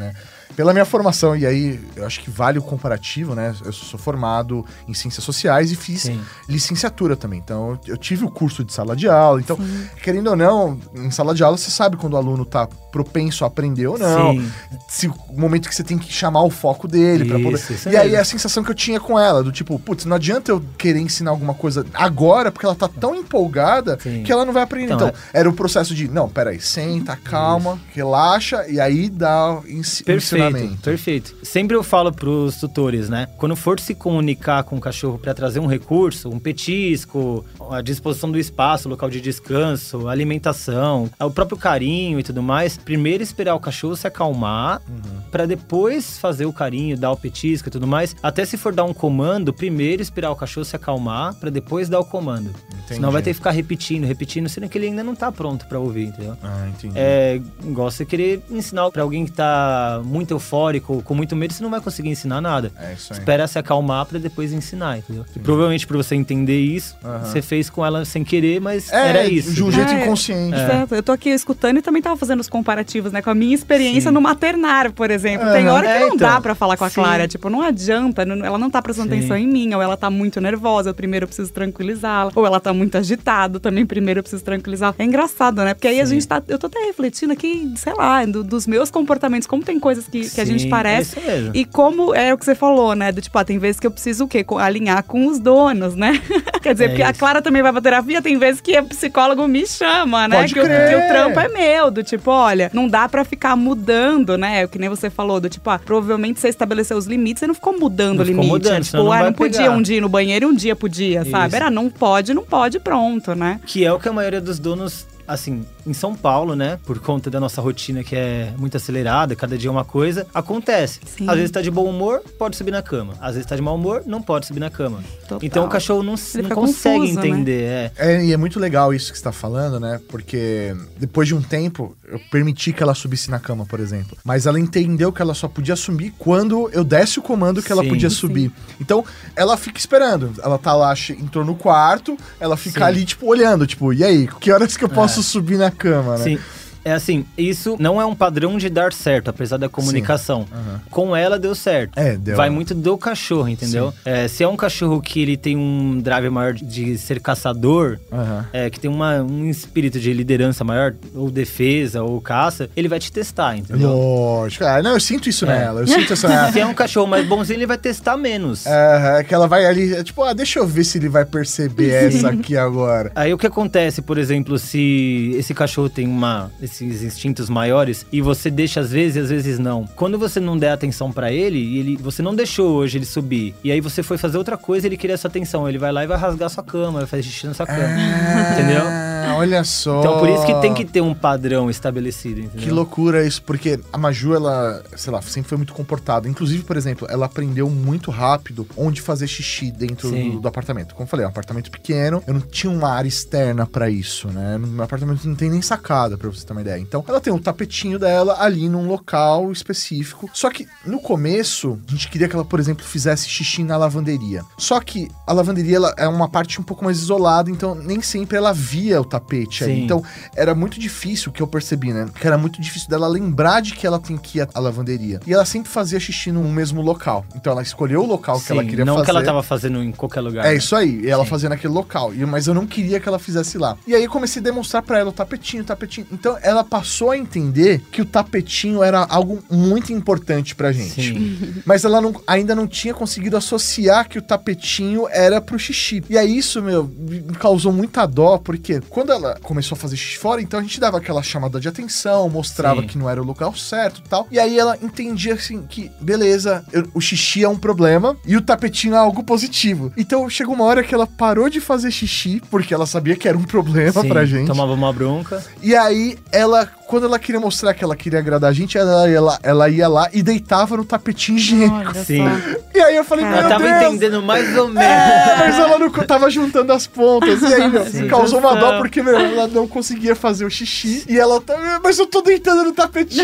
pela minha formação, e aí eu acho que vale o comparativo, né? Eu sou formado em Ciências Sociais e fiz Sim. licenciatura também. Então, eu tive o curso de sala de aula. Então, Sim. querendo ou não, em sala de aula você sabe quando o aluno tá propenso a aprender ou não. Sim. Se o momento que você tem que chamar o foco dele pra poder... Isso, isso E aí, mesmo. a sensação que eu tinha com ela, do tipo, putz, não adianta eu querer ensinar alguma coisa agora, porque ela tá tão empolgada Sim. que ela não vai aprender. Então, Então, era o processo de, não, peraí, senta, calma, relaxa, e aí dá o ensi- Perfeito, ensinamento. perfeito. Sempre eu falo pros tutores, né? Quando for se comunicar com o cachorro para trazer um recurso, um petisco, a disposição do espaço, local de descanso, alimentação, o próprio carinho e tudo mais, primeiro esperar o cachorro se acalmar, Uhum. para depois fazer o carinho, dar o petisco e tudo mais. Até se for dar um comando, primeiro esperar o cachorro se acalmar, para depois dar o comando. Entendi. Senão vai ter que ficar repetindo, repetindo, sendo que ele ainda não tá pronto para ouvir, entendeu? Ah, entendi. É igual você querer ensinar pra alguém que tá muito eufórico, com muito medo, você não vai conseguir ensinar nada. É isso aí. Espera se acalmar pra depois ensinar, entendeu? E provavelmente pra você entender isso, Aham. você fez com ela sem querer, mas É, era isso. de um entendeu? jeito É, inconsciente. Certo. Eu tô aqui escutando e também tava fazendo os comparativos, né? Com a minha experiência Sim. no maternário, por exemplo. Aham. Tem hora que É, não então. dá pra falar com a Sim. Clara. Tipo, não adianta. não- ela não tá prestando Sim. atenção em mim. Ou ela tá muito nervosa. Eu primeiro eu preciso tranquilizá-la. Ou ela tá muito agitada. Também primeiro eu preciso tranquilizá-la. É engraçado, né? Porque aí a Sim. gente tá... Eu tô até refletindo aqui, sei lá, do- dos meus comportamentos. Como tem coisas que, que a gente Sim, parece. é isso mesmo. E como é o que você falou, né? Do tipo, ah, tem vezes que eu preciso o quê? Co- Alinhar com os donos, né? Quer dizer, É porque a isso. Clara também vai pra terapia, tem vezes que o psicólogo me chama, né? Pode que, o, crer. que o trampo é meu, do tipo, olha, não dá pra ficar mudando, né? O que nem você falou, do tipo, ah, provavelmente você estabeleceu os limites, você não ficou mudando Não o ficou limite. mudando, né? senão Tipo, não ah, vai não podia pegar. um dia ir no banheiro e um dia podia, sabe? Isso. Era não pode, não pode, pronto, né? Que é o que a maioria dos donos, assim, em São Paulo, né? Por conta da nossa rotina que é muito acelerada, cada dia é uma coisa, acontece. Sim. Às vezes tá de bom humor, pode subir na cama. Às vezes tá de mau humor, não pode subir na cama. Total. Então o cachorro não, Ele não fica consegue confuso, né? entender, é. É, e é muito legal isso que você tá falando, né? Porque depois de um tempo, eu permiti que ela subisse na cama, por exemplo. Mas ela entendeu que ela só podia subir quando eu desse o comando que ela Sim, podia sim. subir. Então, ela fica esperando. Ela tá lá, che- entrou no quarto, ela fica Sim. ali, tipo, olhando. Tipo, e aí, que horas que eu posso subir na cama, né? Sim. É assim, isso não é um padrão de dar certo, apesar da comunicação. Aham. Com ela deu certo. É, deu. Vai muito do cachorro, entendeu? É, se é um cachorro que ele tem um drive maior de ser caçador, Aham. é, que tem uma, um espírito de liderança maior, ou defesa, ou caça, ele vai te testar, entendeu? Lógico. Ah, não, eu sinto isso É. nela. Eu sinto essa... Se é um cachorro mais bonzinho, ele vai testar menos. É, que ela vai ali, é tipo, ah, deixa eu ver se ele vai perceber essa aqui agora. Aí o que acontece, por exemplo, se esse cachorro tem uma, esses instintos maiores e você deixa às vezes e às vezes não. Quando você não der atenção pra ele, e ele, você não deixou hoje ele subir, e aí você foi fazer outra coisa, ele queria sua atenção, ele vai lá e vai rasgar sua cama, vai fazer xixi na sua cama, entendeu? Ah, olha só. Então por isso que tem que ter um padrão estabelecido, entendeu? Que loucura isso, porque a Maju, ela, sei lá, sempre foi muito comportada. Inclusive, por exemplo, ela aprendeu muito rápido onde fazer xixi dentro Sim. do, do apartamento. Como eu falei, é um apartamento pequeno, eu não tinha uma área externa pra isso, né? No meu apartamento não tem nem sacada, pra você ter uma ideia. Então, ela tem um tapetinho dela ali num local específico. Só que, no começo, a gente queria que ela, por exemplo, fizesse xixi na lavanderia. Só que a lavanderia, ela é uma parte um pouco mais isolada, então nem sempre ela via o tapete ali. Sim. Então, era muito difícil, o que eu percebi, né? Que era muito difícil dela lembrar de que ela tem que ir à lavanderia. E ela sempre fazia xixi no mesmo local. Então, ela escolheu o local que Sim, ela queria não fazer. que ela tava fazendo em qualquer lugar. É né? isso aí, e ela Sim. fazia naquele local. E, mas eu não queria que ela fizesse lá. E aí eu comecei a demonstrar pra ela o tapetinho, o tapetinho. Então ela passou a entender que o tapetinho era algo muito importante pra gente. Sim. Mas ela não- ainda não tinha conseguido associar que o tapetinho era pro xixi. E aí isso, meu, me causou muita dó, porque quando ela começou a fazer xixi fora, então a gente dava aquela chamada de atenção, mostrava Sim. que não era o lugar certo e tal. E aí ela entendia assim que, beleza, eu- o xixi é um problema e o tapetinho é algo positivo. Então chegou uma hora que ela parou de fazer xixi, porque ela sabia que era um problema Sim, pra gente. tomava uma bronca. E aí, ela, quando ela queria mostrar que ela queria agradar a gente, ela ia lá, ela ia lá e deitava no tapetinho higiênico. Olha Sim. só. E aí eu falei, Cara, meu Eu tava Deus! entendendo mais ou menos. É, mas ela não co- tava juntando as pontas. E aí, meu, Sim. causou uma dó Juntando. porque, meu, ela não conseguia fazer o xixi. E ela tá, mas eu tô deitando no tapetinho.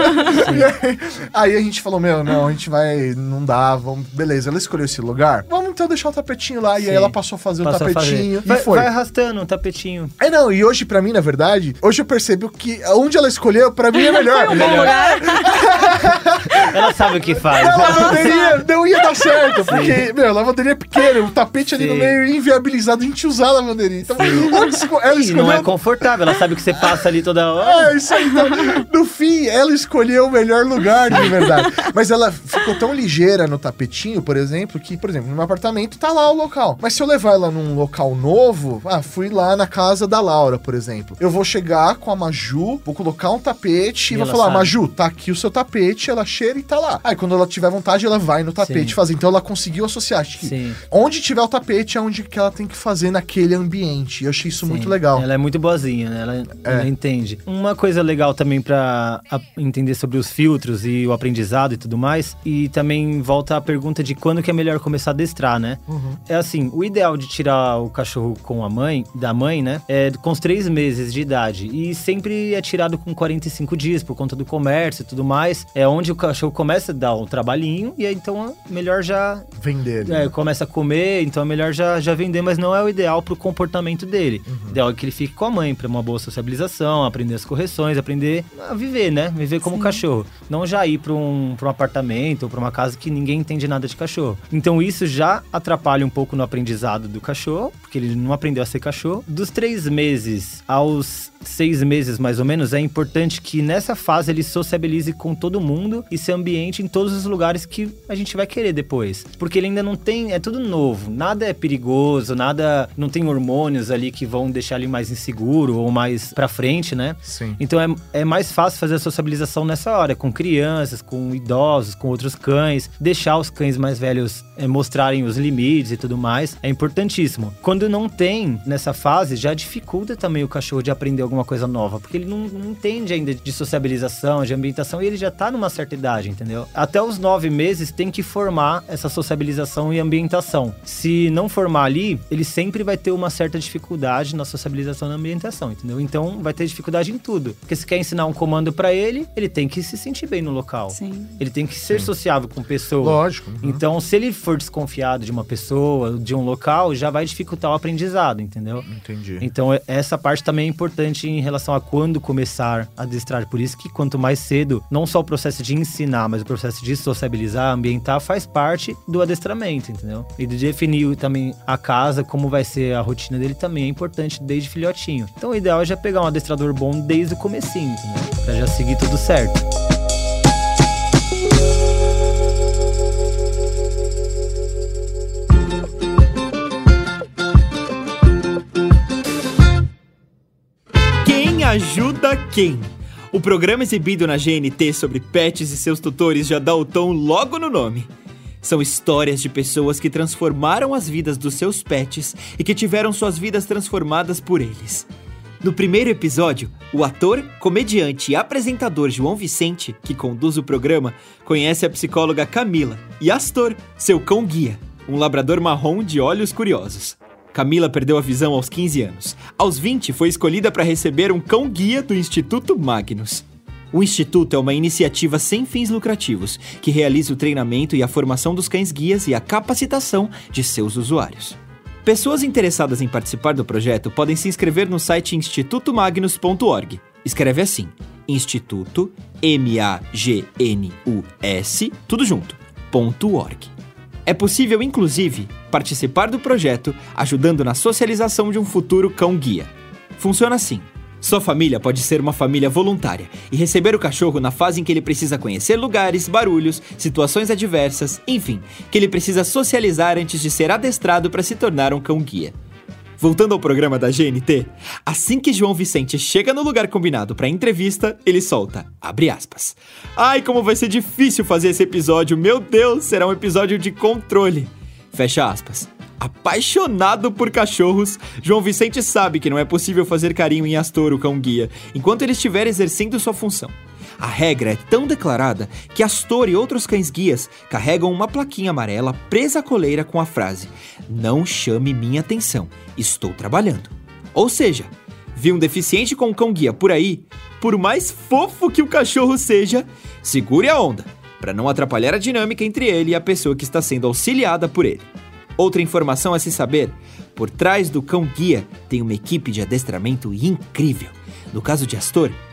E aí, aí a gente falou, meu, não, a gente vai, não dá, vamos, beleza. Ela escolheu esse lugar, vamos então deixar o tapetinho lá. E aí Sim. ela passou a fazer Passou o a fazer. tapetinho e Vai, foi. vai arrastando um tapetinho. É, não, e hoje pra mim, na verdade, hoje eu percebo que onde ela escolheu, pra mim é melhor. Melhor. Ela ela sabe o que faz. A lavanderia não ia dar certo, porque, meu, a lavanderia é pequena, o tapete ali Sim. no meio inviabilizado a gente usar a lavanderia. Então, ela esco- ela E escolheu... não é confortável, ela sabe que você passa ali toda hora. É, isso aí. Então, no fim, ela escolheu o melhor lugar, de verdade. Mas ela ficou tão ligeira no tapetinho, por exemplo, que, por exemplo, no meu apartamento tá lá o local. Mas se eu levar ela num local novo, ah, fui lá na casa da Laura, por exemplo. Eu vou chegar com a Maju, vou colocar um tapete e, E vou ela falar, sabe. Maju, tá aqui o seu tapete, ela cheira e tá lá. Aí quando ela tiver vontade, ela vai no tapete Sim. fazer. Então ela conseguiu associar. Acho que Sim. onde tiver o tapete é onde que ela tem que fazer naquele ambiente. Eu achei isso Sim. muito legal. Ela é muito boazinha, né? Ela, ela entende. Uma coisa legal também pra a- entender sobre os filtros e o aprendizado e tudo mais. E também volta a pergunta de quando que é melhor começar a adestrar, né? É assim, o ideal de tirar o cachorro com a mãe, da mãe, né? É com os três meses de idade. E sempre é tirado com quarenta e cinco dias, por conta do comércio e tudo mais. É onde o cachorro começa a dar um trabalhinho. E aí, então, é melhor já... Vender. É, começa a comer, então é melhor já, já vender, mas não é o ideal pro comportamento dele. O ideal é que ele fique com a mãe, pra uma boa sociabilização, aprender as correções, aprender a viver, né? Viver como cachorro. Não já ir pra um, pra um apartamento ou pra uma casa que ninguém entende nada de cachorro. Então isso já atrapalha um pouco no aprendizado do cachorro, porque ele não aprendeu a ser cachorro. Dos três meses aos seis meses, mais ou menos, é importante que nessa fase ele sociabilize com todo mundo e se ambiente em todos os lugares que a gente vai querer depois. Porque ele ainda não tem... É tudo novo. Nada é perigoso, nada... Não tem hormônios ali que vão deixar ele mais inseguro ou mais pra frente, né? Sim. Então é, é mais fácil fazer a sociabilização nessa hora, com crianças, com idosos, com outros cães. Deixar os cães mais velhos é, mostrarem os limites e tudo mais. É importantíssimo. Quando não tem nessa fase, já dificulta também o cachorro de aprender alguma coisa nova. Porque ele não, não entende ainda de sociabilização, de ambientação, e ele já tá numa certa idade, entendeu? Até os nove meses tem que formar essa sociabilização e ambientação. Se não formar ali, ele sempre vai ter uma certa dificuldade na sociabilização e na ambientação, entendeu? Então vai ter dificuldade em tudo. Porque se quer ensinar um comando pra ele, ele tem que se sentir bem no local. Sim. Ele tem que ser sociável com pessoas. Lógico. Uhum. Então, se ele for desconfiado de uma pessoa, de um local, já vai dificultar o aprendizado, entendeu? Entendi. Então, essa parte também é importante em relação a quando começar a adestrar. Por isso que quanto mais cedo, não só o processo de ensinar, mas o processo de sociabilizar, ambientar, faz parte do adestramento, entendeu? E de definir também a casa, como vai ser a rotina dele, também é importante desde filhotinho. Então, o ideal é já pegar um adestrador bom desde o comecinho, entendeu? Pra já seguir tudo certo. Quem ajuda quem? O programa exibido na G N T sobre pets e seus tutores já dá o tom logo no nome. São histórias de pessoas que transformaram as vidas dos seus pets e que tiveram suas vidas transformadas por eles. No primeiro episódio, o ator, comediante e apresentador João Vicente, que conduz o programa, conhece a psicóloga Camila e Astor, seu cão-guia, um labrador marrom de olhos curiosos. Camila perdeu a visão aos quinze anos. Aos vinte, foi escolhida para receber um cão-guia do Instituto Magnus. O Instituto é uma iniciativa sem fins lucrativos, que realiza o treinamento e a formação dos cães-guias e a capacitação de seus usuários. Pessoas interessadas em participar do projeto podem se inscrever no site instituto magnus ponto org. Escreve assim, Instituto, M A G N U S, tudo junto, ponto .org. É possível, inclusive, participar do projeto ajudando na socialização de um futuro cão-guia. Funciona assim. Sua família pode ser uma família voluntária e receber o cachorro na fase em que ele precisa conhecer lugares, barulhos, situações adversas, enfim, que ele precisa socializar antes de ser adestrado para se tornar um cão-guia. Voltando ao programa da G N T, assim que João Vicente chega no lugar combinado para a entrevista, ele solta, abre aspas. Ai, como vai ser difícil fazer esse episódio, meu Deus, será um episódio de controle. Fecha aspas. Apaixonado por cachorros, João Vicente sabe que não é possível fazer carinho em Astor, o cão-guia, enquanto ele estiver exercendo sua função. A regra é tão declarada que Astor e outros cães-guias carregam uma plaquinha amarela presa à coleira com a frase "Não chame minha atenção, estou trabalhando". Ou seja, vi um deficiente com um cão-guia por aí, por mais fofo que o cachorro seja, segure a onda, para não atrapalhar a dinâmica entre ele e a pessoa que está sendo auxiliada por ele. Outra informação a se saber, por trás do cão-guia tem uma equipe de adestramento incrível. No caso de Astor,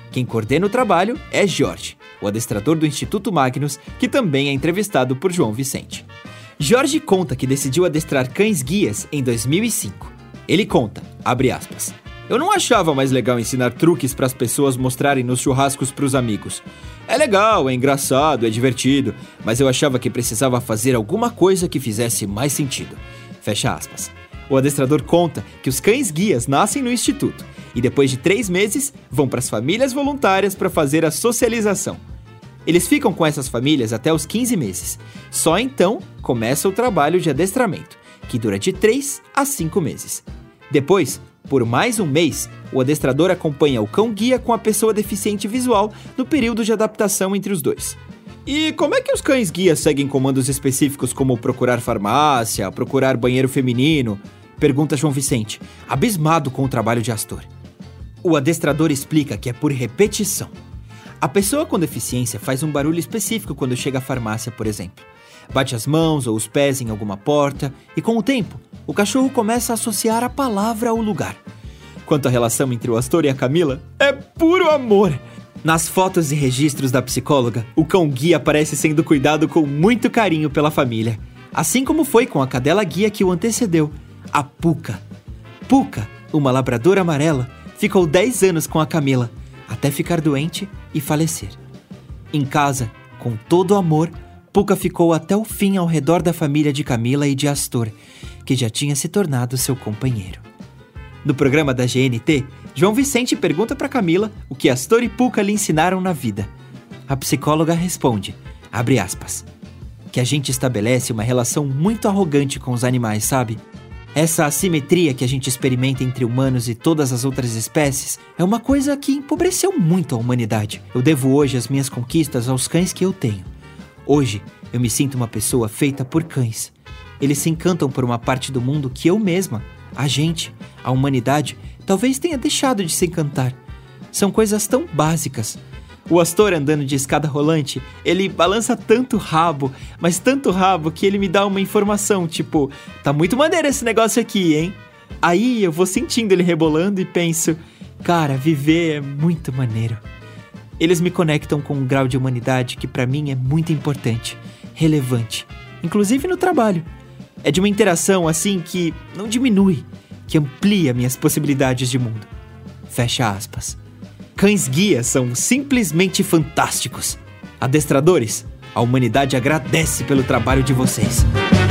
Quem coordena o trabalho é Jorge, o adestrador do Instituto Magnus, que também é entrevistado por João Vicente. Jorge conta que decidiu adestrar cães-guias em dois mil e cinco. Ele conta, abre aspas, eu não achava mais legal ensinar truques para as pessoas mostrarem nos churrascos para os amigos. É legal, é engraçado, é divertido, mas eu achava que precisava fazer alguma coisa que fizesse mais sentido. Fecha aspas. O adestrador conta que os cães-guias nascem no instituto e depois de três meses vão para as famílias voluntárias para fazer a socialização. Eles ficam com essas famílias até os quinze meses. Só então começa o trabalho de adestramento, que dura de três a cinco meses. Depois, por mais um mês, o adestrador acompanha o cão-guia com a pessoa deficiente visual no período de adaptação entre os dois. E como é que os cães-guias seguem comandos específicos como procurar farmácia, procurar banheiro feminino? Pergunta João Vicente, abismado com o trabalho de Astor. O adestrador explica que é por repetição. A pessoa com deficiência faz um barulho específico quando chega à farmácia, por exemplo. Bate as mãos ou os pés em alguma porta e, com o tempo, o cachorro começa a associar a palavra ao lugar. Quanto à relação entre o Astor e a Camila, é puro amor. Nas fotos e registros da psicóloga, o cão-guia aparece sendo cuidado com muito carinho pela família. Assim como foi com a cadela-guia que o antecedeu, a Puca. Puca, uma labradora amarela, ficou dez anos com a Camila, até ficar doente e falecer. Em casa, com todo o amor, Puca ficou até o fim ao redor da família de Camila e de Astor, que já tinha se tornado seu companheiro. No programa da G N T, João Vicente pergunta para Camila o que Astor e Puca lhe ensinaram na vida. A psicóloga responde, abre aspas, que a gente estabelece uma relação muito arrogante com os animais, sabe? Essa assimetria que a gente experimenta entre humanos e todas as outras espécies é uma coisa que empobreceu muito a humanidade. Eu devo hoje as minhas conquistas aos cães que eu tenho. Hoje, eu me sinto uma pessoa feita por cães. Eles se encantam por uma parte do mundo que eu mesma, a gente, a humanidade, talvez tenha deixado de se encantar. São coisas tão básicas. O Astor andando de escada rolante, ele balança tanto o rabo, mas tanto rabo que ele me dá uma informação, tipo, tá muito maneiro esse negócio aqui, hein? Aí eu vou sentindo ele rebolando e penso, cara, viver é muito maneiro. Eles me conectam com um grau de humanidade que pra mim é muito importante, relevante, inclusive no trabalho. É de uma interação assim que não diminui, que amplia minhas possibilidades de mundo. Fecha aspas. Cães-guias são simplesmente fantásticos. Adestradores, a humanidade agradece pelo trabalho de vocês.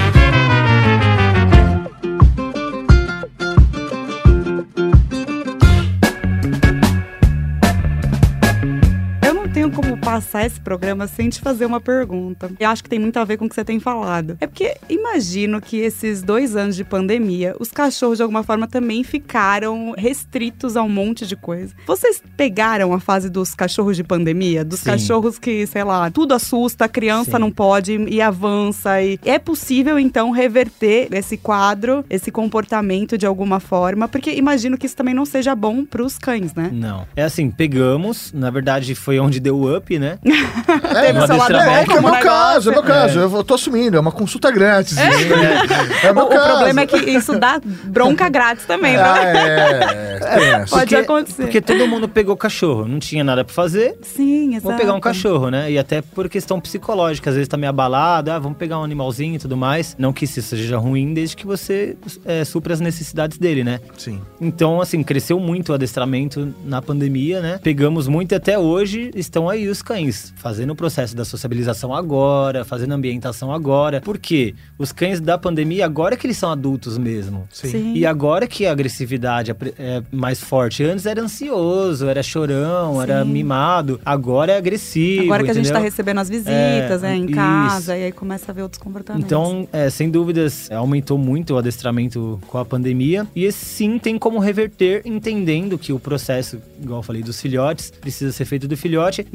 Como passar esse programa sem te fazer uma pergunta. Eu acho que tem muito a ver com o que você tem falado. É porque imagino que esses dois anos de pandemia, os cachorros de alguma forma também ficaram restritos a um monte de coisa. Vocês pegaram a fase dos cachorros de pandemia? Dos Sim. cachorros que, sei lá, tudo assusta, a criança Sim. não pode e avança. E é possível, então, reverter esse quadro, esse comportamento de alguma forma? Porque imagino que isso também não seja bom pros cães, né? Não. É assim, pegamos, na verdade foi onde deu o up, né? É, Teve o seu lado é, bom é, é o como meu caso, é o meu negócio. caso. Eu tô assumindo, é uma consulta grátis. É, é o meu O, o caso. problema é que isso dá bronca grátis também, Ah, né? é, é, é. Pode acontecer. Porque todo mundo pegou cachorro, não tinha nada pra fazer. Sim, exato. Vou pegar um cachorro, né? E até por questão psicológica, às vezes tá meio abalado, ah, vamos pegar um animalzinho e tudo mais. Não que isso seja ruim, desde que você é, supra as necessidades dele, né? Sim. Então, assim, cresceu muito o adestramento na pandemia, né? Pegamos muito e até hoje estão aí os cães, fazendo o processo da sociabilização agora, fazendo a ambientação agora. Por quê? Os cães da pandemia, agora que eles são adultos mesmo. Sim. Sim. E agora que a agressividade é mais forte. Antes era ansioso, era chorão, Sim. era mimado. Agora é agressivo, Agora que a gente entendeu? tá recebendo as visitas, É, né, em isso. casa, e aí começa a ver outros comportamentos. Então, é, sem dúvidas, aumentou muito o adestramento com a pandemia. E esse sim tem como reverter, entendendo que o processo, igual eu falei, dos filhotes, precisa ser feito do filhote. Então, eles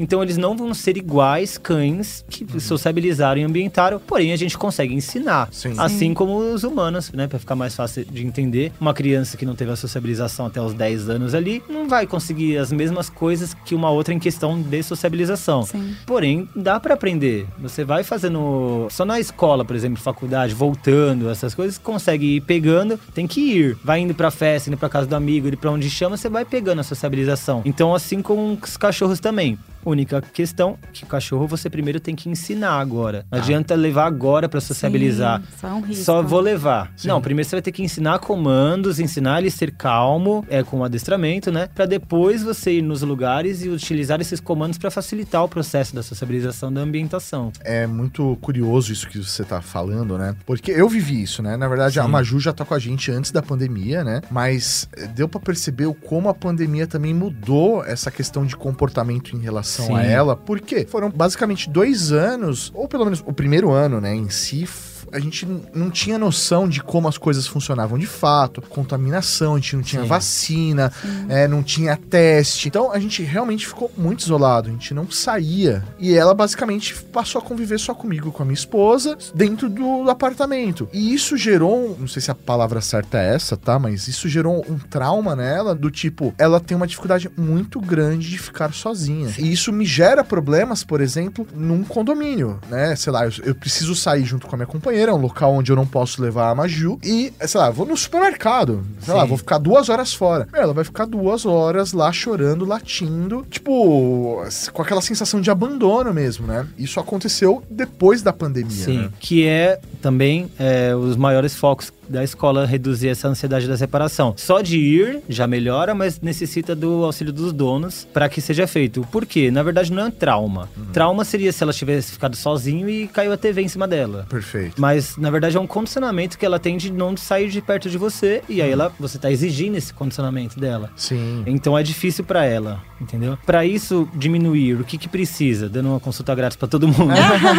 não vão ser iguais cães que uhum. socializaram e ambientaram, porém a gente consegue ensinar. Sim. Assim Sim. como os humanos, né? Pra ficar mais fácil de entender. Uma criança que não teve a sociabilização até os dez anos ali, não vai conseguir as mesmas coisas que uma outra em questão de sociabilização. Sim. Porém, dá pra aprender. Você vai fazendo... Só na escola, por exemplo, faculdade, voltando, essas coisas, consegue ir pegando, tem que ir. Vai indo pra festa, indo pra casa do amigo, indo pra onde chama, você vai pegando a sociabilização. Então, assim como os cachorros também. Única questão que o cachorro você primeiro tem que ensinar agora. Não Tá. adianta levar agora pra sociabilizar. Sim, só é um risco. Só vou levar. Sim. Não, primeiro você vai ter que ensinar comandos, ensinar ele a ser calmo, é com adestramento, né? Pra depois você ir nos lugares e utilizar esses comandos pra facilitar o processo da sociabilização da ambientação. É muito curioso isso que você tá falando, né? Porque eu vivi isso, né? Na verdade, Sim. a Maju já tá com a gente antes da pandemia, né? Mas deu pra perceber o como a pandemia também mudou essa questão de comportamento em relação Sim. a ela. Porque foram basicamente dois anos, ou pelo menos o primeiro ano, né, em si, a gente não tinha noção de como as coisas funcionavam de fato, contaminação, a gente não tinha Sim. vacina, é, não tinha teste. Então a gente realmente ficou muito isolado, a gente não saía. E ela basicamente passou a conviver só comigo, com a minha esposa, dentro do apartamento. E isso gerou, não sei se a palavra certa é essa, tá? Mas isso gerou um trauma nela, do tipo, ela tem uma dificuldade muito grande de ficar sozinha. E isso me gera problemas, por exemplo, num condomínio, né? Sei lá, eu, eu preciso sair junto com a minha companheira, é um local onde eu não posso levar a Maju. E, sei lá, vou no supermercado. Sei Sim. lá, vou ficar duas horas fora. Ela vai ficar duas horas lá chorando, latindo. Tipo, com aquela sensação de abandono mesmo, né? Isso aconteceu depois da pandemia, Sim, né? que é também é, os maiores focos da escola reduzir essa ansiedade da separação. Só de ir já melhora, mas necessita do auxílio dos donos para que seja feito. Por quê? Na verdade não é um trauma. Uhum. Trauma seria se ela tivesse ficado sozinho e caiu a T V em cima dela. Perfeito. Mas na verdade é um condicionamento que ela tem de não sair de perto de você e aí ela, você tá exigindo esse condicionamento dela. Sim. Então é difícil para ela, entendeu? Para isso diminuir, o que que precisa? Dando uma consulta grátis para todo mundo.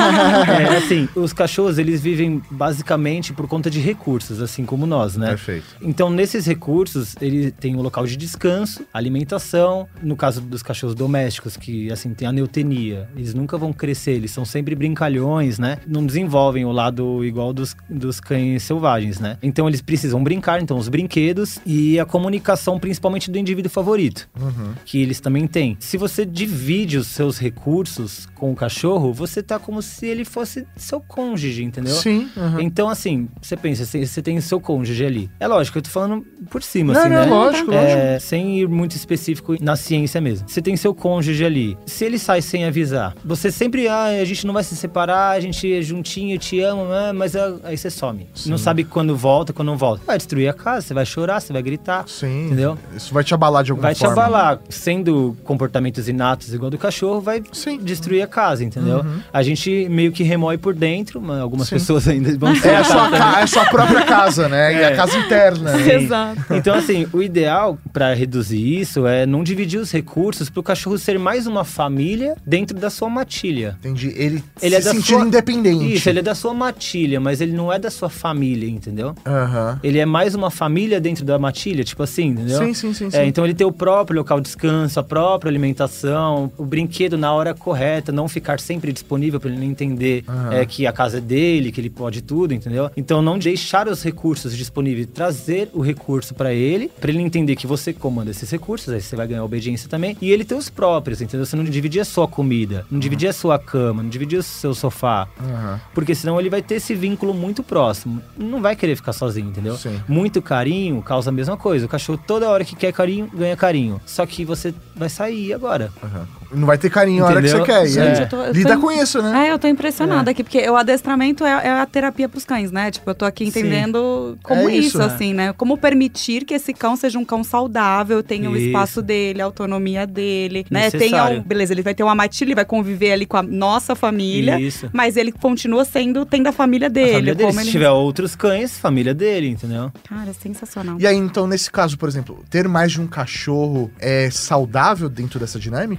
É assim, os cachorros eles vivem basicamente por conta de recursos, assim como nós, né? Perfeito. Então, nesses recursos, ele tem um local de descanso, alimentação. No caso dos cachorros domésticos, que, assim, tem a neotenia. Eles nunca vão crescer, eles são sempre brincalhões, né? Não desenvolvem o lado igual dos, dos cães selvagens, né? Então, eles precisam brincar, então, os brinquedos e a comunicação, principalmente do indivíduo favorito, Uhum. que eles também têm. Se você divide os seus recursos com o cachorro, você tá como se ele fosse seu cônjuge, entendeu? Sim. Uhum. Então, assim, você pensa, você você tem o seu cônjuge ali. É lógico, eu tô falando por cima, Não, assim, não, né? lógico, É, sem ir muito específico na ciência mesmo. Você tem seu cônjuge ali. Se ele sai sem avisar, você sempre, ah, a gente não vai se separar, a gente é juntinho, eu te amo, né? Mas ah, aí você some. Sim. Não sabe quando volta, quando não volta. Vai destruir a casa, você vai chorar, você vai gritar. Sim. Entendeu? Isso vai te abalar de alguma Vai te forma. abalar. Sendo comportamentos inatos igual do cachorro, vai Sim. destruir a casa, entendeu? Uhum. A gente meio que remói por dentro, mas algumas Sim. pessoas ainda vão ser É a, sua, atadas. ca- é a sua própria casa, né? E É. a casa interna. né? Exato. Então, assim, o ideal pra reduzir isso é não dividir os recursos pro cachorro ser mais uma família dentro da sua matilha. Entendi. Ele, Ele se é da sentir sua- independente. Isso, ele é da sua matilha, mas ele não é da sua família, entendeu? Aham. Ele é mais uma família dentro da matilha, tipo assim, entendeu? Sim, sim, sim, sim. É, então ele tem o próprio local de descanso, a própria alimentação, o brinquedo na hora correta, não ficar sempre disponível para ele entender Aham. é, que a casa é dele, que ele pode tudo, entendeu? Então não deixar os recursos disponíveis, trazer o recurso para ele, para ele entender que você comanda esses recursos, aí você vai ganhar obediência também, e ele tem os próprios, entendeu? Você não dividir a sua comida, não dividir a sua cama, não dividir o seu sofá, Aham. porque senão ele vai ter esse vínculo muito próximo. Não vai querer ficar sozinho, entendeu? Sim. Muito carinho causa a mesma coisa. O cachorro toda hora que quer carinho, ganha carinho. Só que você vai sair agora. Aham. Não vai ter carinho a hora que você Entendeu? quer. E Gente, aí, eu tô- eu lida tô- com isso, né? É, eu tô impressionada aqui, porque o adestramento é, é a terapia pros cães, né? Tipo, eu tô aqui Sim. entendendo como É isso, isso, né? assim, né? Como permitir que esse cão seja um cão saudável, tenha o Isso. espaço dele, a autonomia dele, né? Tenha Necessário. um, beleza, ele vai ter uma matilha, ele vai conviver ali com a nossa família, Isso. mas ele continua sendo, tendo a família dele. A família dele. como Se ele... tiver outros cães, família dele, entendeu? Cara, é sensacional. E aí, então, nesse caso, por exemplo, ter mais de um cachorro é saudável dentro dessa dinâmica?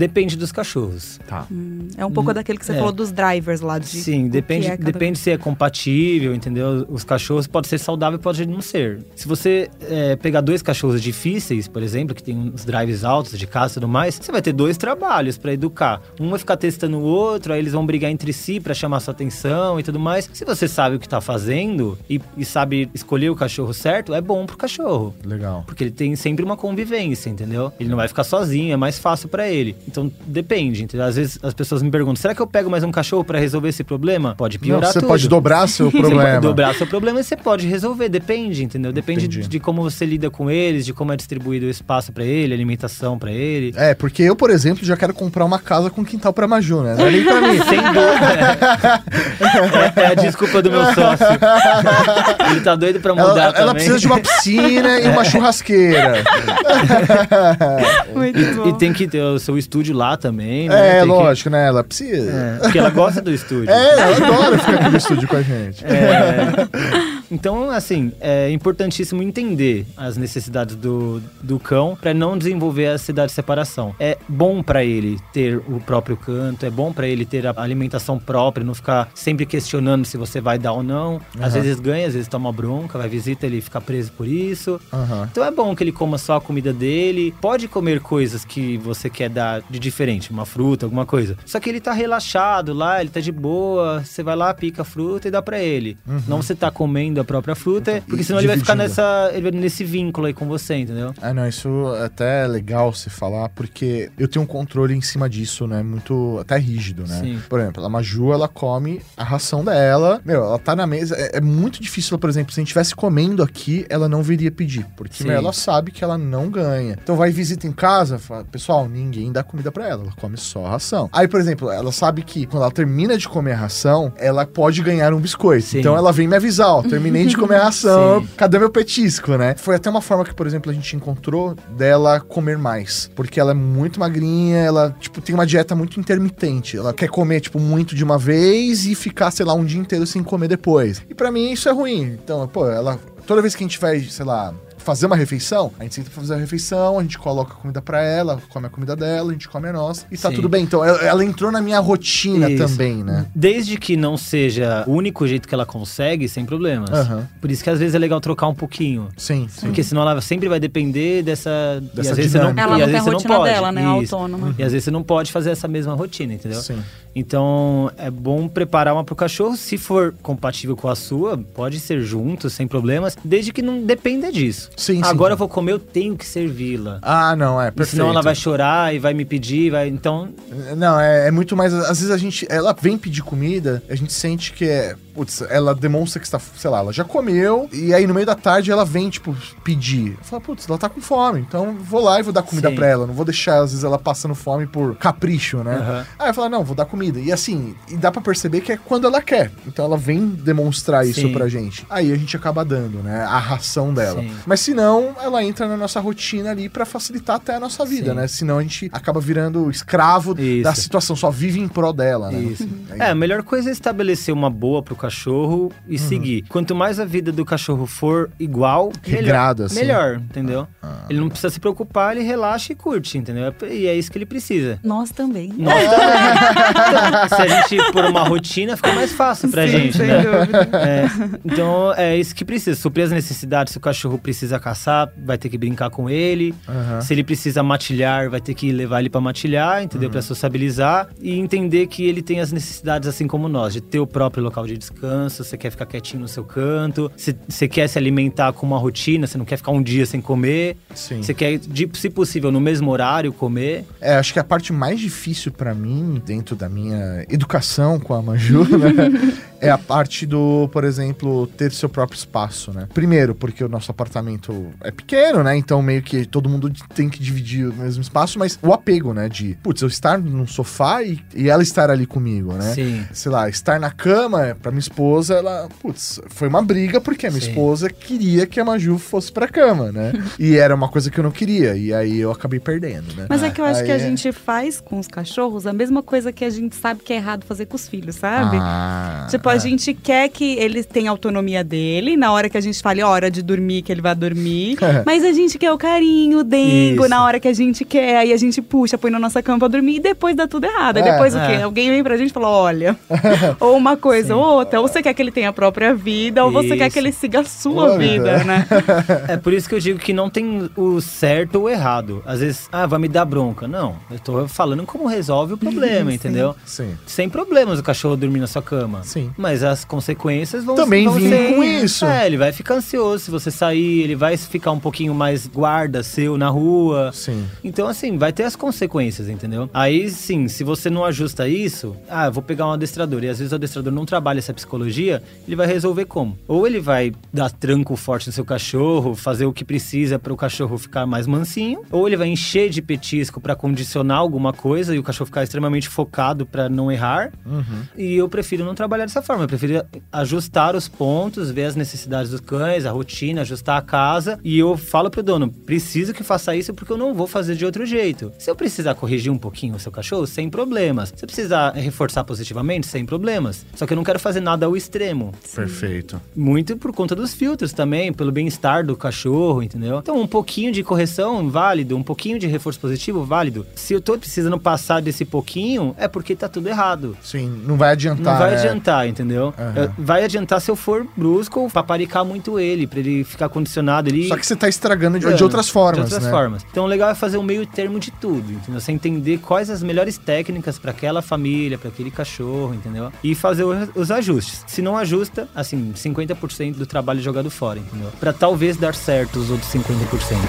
Depende dos cachorros. Tá. Hum, é um pouco daquele que você É. falou dos drivers lá. De Sim, o depende, que é cada- depende se é compatível, entendeu? Os cachorros pode ser saudável, pode não ser. Se você é, pegar dois cachorros difíceis, por exemplo, que tem uns drives altos de caça e tudo mais, você vai ter dois trabalhos pra educar. Um vai ficar testando o outro, aí eles vão brigar entre si pra chamar sua atenção e tudo mais. Se você sabe o que tá fazendo e, e sabe escolher o cachorro certo, é bom pro cachorro. Legal. Porque ele tem sempre uma convivência, entendeu? Ele não vai ficar sozinho, é mais fácil pra ele. Então, depende, entendeu? Às vezes as pessoas me perguntam, será que eu pego mais um cachorro pra resolver esse problema? Pode Não, piorar você tudo. pode dobrar seu Você pode problema. dobrar seu problema e você pode resolver, depende, entendeu? Depende Entendi. de, de como você lida com eles, de como é distribuído o espaço pra ele, a alimentação pra ele. É, porque eu, por exemplo, já quero comprar uma casa com quintal pra Maju, né? Não é nem pra mim. Sem dúvida. É, é a desculpa do meu sócio. Ele tá doido pra mudar Ela, ela também. precisa de uma piscina e uma churrasqueira. Muito E, bom. e tem que ter o seu estúdio lá também, né? É, Tem que- lógico, né? Ela precisa. É, porque ela gosta do estúdio. É, ela adora ficar aqui no estúdio com a gente. É. Então, assim, é importantíssimo entender as necessidades do, do cão para não desenvolver a ansiedade de separação. É bom para ele ter o próprio canto, é bom para ele ter a alimentação própria, não ficar sempre questionando se você vai dar ou não. Às Uhum. vezes ganha, às vezes toma bronca, vai visita, ele fica preso por isso. Aham. Então é bom que ele coma só a comida dele. Pode comer coisas que você quer dar de diferente, uma fruta, alguma coisa. Só que ele tá relaxado lá, ele tá de boa. Você vai lá, pica a fruta e dá pra ele. Não você tá comendo a própria fruta, porque senão ele vai ficar dividindo. nessa, ele vai nesse vínculo aí com você, entendeu? Ah, não, isso até é legal se falar, porque eu tenho um controle em cima disso, né? Muito, até rígido, né? Sim. Por exemplo, a Maju, ela come a ração dela. Meu, ela tá na mesa. É, é muito difícil, por exemplo, se a gente estivesse comendo aqui, ela não viria pedir. Porque, Sim. meu, ela sabe que ela não ganha. Então vai visita em casa, fala, pessoal, ninguém dá comida pra ela. Ela come só a ração. Aí, por exemplo, ela sabe que quando ela termina de comer a ração, ela pode ganhar um biscoito. Sim. Então ela vem me avisar, ó, terminei de comer a ração, Sim. cadê meu petisco, né? Foi até uma forma que, por exemplo, a gente encontrou dela comer mais. Porque ela é muito magrinha, ela, tipo, tem uma dieta muito intermitente. Ela quer comer, tipo, muito de uma vez e ficar, sei lá, um dia inteiro sem comer depois. E pra mim isso é ruim. Então, pô, ela... Toda vez que a gente vai, sei lá... fazer uma refeição, a gente senta pra fazer a refeição, a gente coloca a comida pra ela, come a comida dela, a gente come a nossa e tá Sim. tudo bem. Então ela, ela entrou na minha rotina Isso. também, né? Desde que não seja o único jeito que ela consegue, sem problemas. Aham. Por isso que às vezes é legal trocar um pouquinho. Sim, sim. Porque senão ela sempre vai depender dessa... Dessa e às vezes você não, dinâmica. Ela e não às tem a vezes você rotina não pode. dela, né? Isso. Autônoma. E às vezes você não pode fazer essa mesma rotina, entendeu? Sim. Então, é bom preparar uma pro cachorro. Se for compatível com a sua, pode ser junto, sem problemas, desde que não dependa disso. Sim, sim, Agora sim. eu vou comer, eu tenho que servi-la. Ah, não, é E perfeito. senão ela vai chorar e vai me pedir, vai... Então, Não, é, é muito mais. Às vezes a gente. Ela vem pedir comida, a gente sente que é. Putz, ela demonstra que está. Sei lá, ela já comeu. E aí no meio da tarde ela vem, tipo, pedir. Fala, putz, ela tá com fome. Então vou lá e vou dar comida Sim. pra ela. Não vou deixar, às vezes, ela passando fome por capricho, né? Aham. Aí eu falo, não, vou dar comida. E assim, e dá pra perceber que é quando ela quer. Então ela vem demonstrar isso Sim. pra gente. Aí a gente acaba dando, né? A ração dela. Sim. Mas se não, ela entra na nossa rotina ali pra facilitar até a nossa vida, Sim. né? Senão a gente acaba virando escravo Isso. da situação, só vive em pró dela, né? Isso. Aí- É, a melhor coisa é estabelecer uma boa pro cachorro e seguir. Quanto mais a vida do cachorro for igual, Regrada, melhor, assim. melhor, entendeu? Ele não precisa se preocupar, ele relaxa e curte, entendeu? E é isso que ele precisa. Nós também. Nós também. Então, se a gente pôr uma rotina, fica mais fácil pra Sim, gente, sem né? dúvida. É, então, é isso que precisa. Suprir as necessidades. Se o cachorro precisa caçar, vai ter que brincar com ele. Aham. Se ele precisa matilhar, vai ter que levar ele pra matilhar, entendeu? Uhum. Pra sociabilizar. E entender que ele tem as necessidades assim como nós. De ter o próprio local de descanso. Você quer ficar quietinho no seu canto. Você, você quer se alimentar com uma rotina. Você não quer ficar um dia sem comer. Sim. Você quer, de- se possível, no mesmo horário comer. É, acho que a parte mais difícil pra mim, dentro da minha educação com a Maju, né? É a parte do, por exemplo, ter seu próprio espaço, né? Primeiro, porque o nosso apartamento é pequeno, né? Então meio que todo mundo tem que dividir o mesmo espaço, mas o apego, né? De, putz, eu estar num sofá e, e ela estar ali comigo, né? Sim. Sei lá, estar na cama, pra minha esposa, ela, putz, foi uma briga porque a minha Sim. esposa queria que a Maju fosse pra cama, né? E era uma coisa que eu não queria, e aí eu acabei perdendo, né? Mas é que eu acho Aí que a é- gente faz com os cachorros a mesma coisa que a gente sabe que é errado fazer com os filhos, sabe? Ah. Tipo, a gente quer que ele tenha autonomia dele, na hora que a gente fale, ó, hora de dormir, que ele vai dormir. Mas a gente quer o carinho, o dengo, Isso. na hora que a gente quer. Aí a gente puxa, põe na nossa cama pra dormir e depois dá tudo errado. Aí É, depois o quê? é. Alguém vem pra gente e fala, olha, ou uma coisa ou outra. Ou você quer que ele tenha a própria vida, ou você quer Isso. que ele siga a sua Boa vida, vida. né? É por isso que eu digo que não tem o certo ou errado. Às vezes, ah, vai me dar bronca. Não, eu tô falando como resolve o problema, entendeu? Sim. Sem problemas o cachorro dormir na sua cama. Sim. Mas as consequências vão Também vão vêm ser... com isso. É, ele vai ficar ansioso se você sair, ele vai ficar um pouquinho mais guarda seu na rua. Sim. Então, assim, vai ter as consequências, entendeu? Aí, sim, se você não ajusta isso, ah, eu vou pegar um adestrador. E às vezes o adestrador não trabalha essa psicologia, ele vai resolver como? Ou ele vai dar tranco forte no seu cachorro, fazer o que precisa para o cachorro ficar mais mansinho, ou ele vai encher de petisco para condicionar alguma coisa e o cachorro ficar extremamente focado para não errar. Uhum. E eu prefiro não trabalhar dessa forma. Eu prefiro ajustar os pontos, ver as necessidades dos cães, a rotina, ajustar a casa. E eu falo pro dono, preciso que faça isso porque eu não vou fazer de outro jeito. Se eu precisar corrigir um pouquinho o seu cachorro, sem problemas. Se eu precisar reforçar positivamente, sem problemas. Só que eu não quero fazer nada ao extremo. Perfeito. Muito por conta dos filtros também, pelo bem-estar do cachorro, entendeu? Então, um pouquinho de correção, válido. Um pouquinho de reforço positivo, válido. Se eu tô precisando passar desse pouquinho, é porque tá tudo errado. Sim, não vai adiantar. Não vai né? adiantar, entendeu? Aham. É, vai adiantar se eu for brusco ou paparicar muito ele, pra ele ficar condicionado. Ele... Só que você tá estragando de, É, de outras formas, De outras né? formas. Então o legal é fazer um meio termo de tudo, entendeu? Você entender quais as melhores técnicas pra aquela família, pra aquele cachorro, entendeu? E fazer o- os ajustes. Se não ajusta, assim, cinquenta por cento do trabalho jogado fora, entendeu? Pra talvez dar certo os outros cinquenta por cento.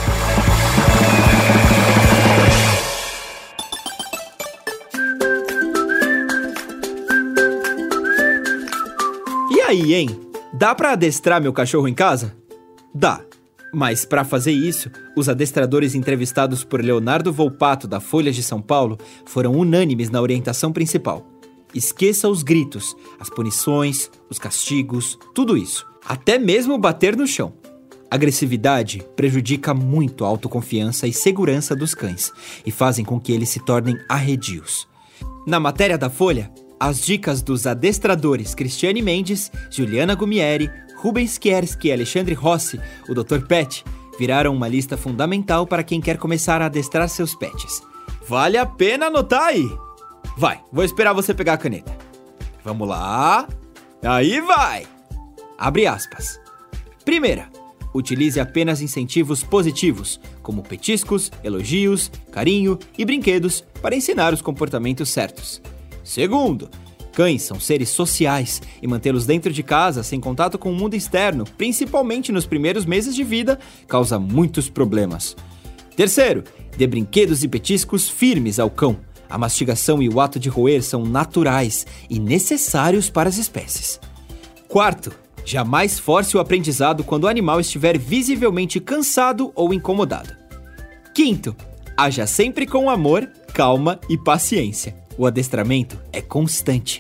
E aí, hein? Dá pra adestrar meu cachorro em casa? Dá. Mas pra fazer isso, os adestradores entrevistados por Leonardo Volpato, da Folha de São Paulo, foram unânimes na orientação principal. Esqueça os gritos, as punições, os castigos, tudo isso. Até mesmo bater no chão. Agressividade prejudica muito a autoconfiança e segurança dos cães e fazem com que eles se tornem arredios. Na matéria da Folha, as dicas dos adestradores Cristiane Mendes, Juliana Gumieri, Rubens Kierski e Alexandre Rossi, o doutor Pet, viraram uma lista fundamental para quem quer começar a adestrar seus pets. Vale a pena anotar aí! Vai, vou esperar você pegar a caneta. Vamos lá. Aí vai! Abre aspas. Primeira, utilize apenas incentivos positivos, como petiscos, elogios, carinho e brinquedos para ensinar os comportamentos certos. Segundo, cães são seres sociais e mantê-los dentro de casa, sem contato com o mundo externo, principalmente nos primeiros meses de vida, causa muitos problemas. Terceiro, dê brinquedos e petiscos firmes ao cão. A mastigação e o ato de roer são naturais e necessários para as espécies. Quarto, jamais force o aprendizado quando o animal estiver visivelmente cansado ou incomodado. Quinto, haja sempre com amor, calma e paciência. O adestramento é constante.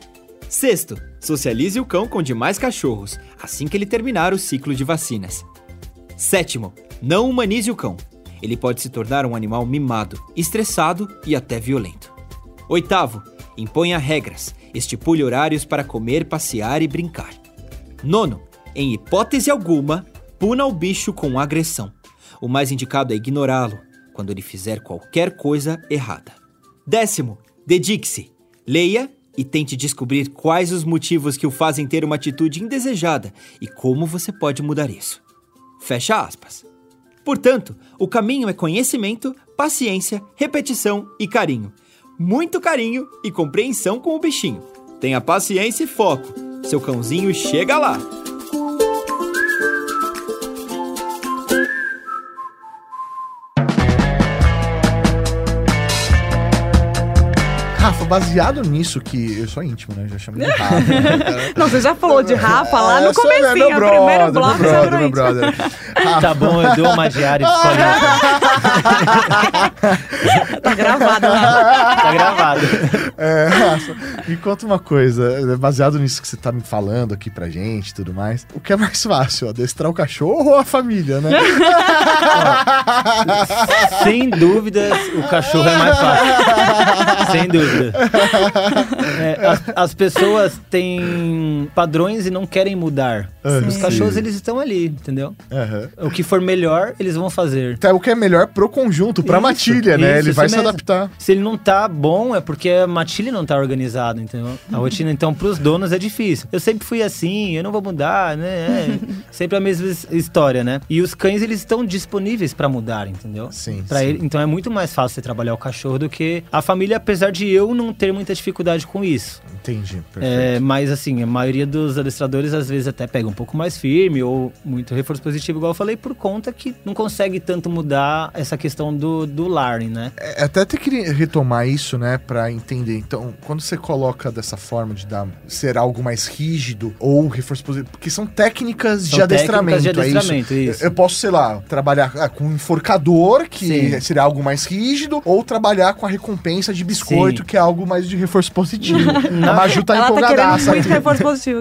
Sexto, socialize o cão com demais cachorros, assim que ele terminar o ciclo de vacinas. Sétimo, não humanize o cão. Ele pode se tornar um animal mimado, estressado e até violento. Oitavo, imponha regras, estipule horários para comer, passear e brincar. Nono, em hipótese alguma, puna o bicho com agressão. O mais indicado é ignorá-lo quando ele fizer qualquer coisa errada. Décimo, dedique-se, leia e tente descobrir quais os motivos que o fazem ter uma atitude indesejada e como você pode mudar isso. Fecha aspas. Portanto, o caminho é conhecimento, paciência, repetição e carinho. Muito carinho e compreensão com o bichinho. Tenha paciência e foco. Seu cãozinho chega lá. Rafa, baseado nisso que eu sou íntimo, né? Já chamo de Rafa. Né? Não, você já falou de Rafa lá É, no sou- comecinho, meu o brother, primeiro bloco. meu já brother, meu virou brother. Tá bom, eu dou uma diária de escolinha. íntimo. Tá gravado lá. Tá gravado. É, Rafa, me conta uma coisa, baseado nisso que você tá me falando aqui pra gente e tudo mais, o que é mais fácil, adestrar o cachorro ou a família, né? Sem dúvidas, o cachorro é mais fácil. Sem dúvida. É, as, as pessoas têm padrões e não querem mudar. Sim. Os cachorros, Sim. eles estão ali, entendeu? Uhum. O que for melhor, eles vão fazer. Então, o que é melhor pro conjunto, pra Isso, matilha, né? isso, Ele vai isso se mesmo. adaptar. Se ele não tá bom, é porque a matilha não tá organizada, entendeu? A rotina, então, pros donos é difícil. Eu sempre fui assim, eu não vou mudar, né? É sempre a mesma his- história, né? E os cães, eles estão disponíveis pra mudar, entendeu? Sim, Pra sim. ele, então é muito mais fácil você trabalhar o cachorro do que a família, apesar de eu não ter muita dificuldade com isso. Entendi, perfeito. É, mas assim, a maioria dos adestradores às vezes até pega um pouco mais firme ou muito reforço positivo, igual eu falei, por conta que não consegue tanto mudar essa questão do, do learning, né? É, até te queria retomar isso, né, pra entender. Então, quando você coloca dessa forma de dar, ser algo mais rígido ou reforço positivo, porque são técnicas São de adestramento, técnicas de é isso? adestramento, isso. Eu- Eu posso, sei lá, trabalhar ah, com um enforcador, que Sim. seria algo mais rígido, ou trabalhar com a recompensa de biscoito, Sim. que é algo mais de reforço positivo. A Maju tá Ela tá querendo empolgadaça muito aqui. reforço positivo.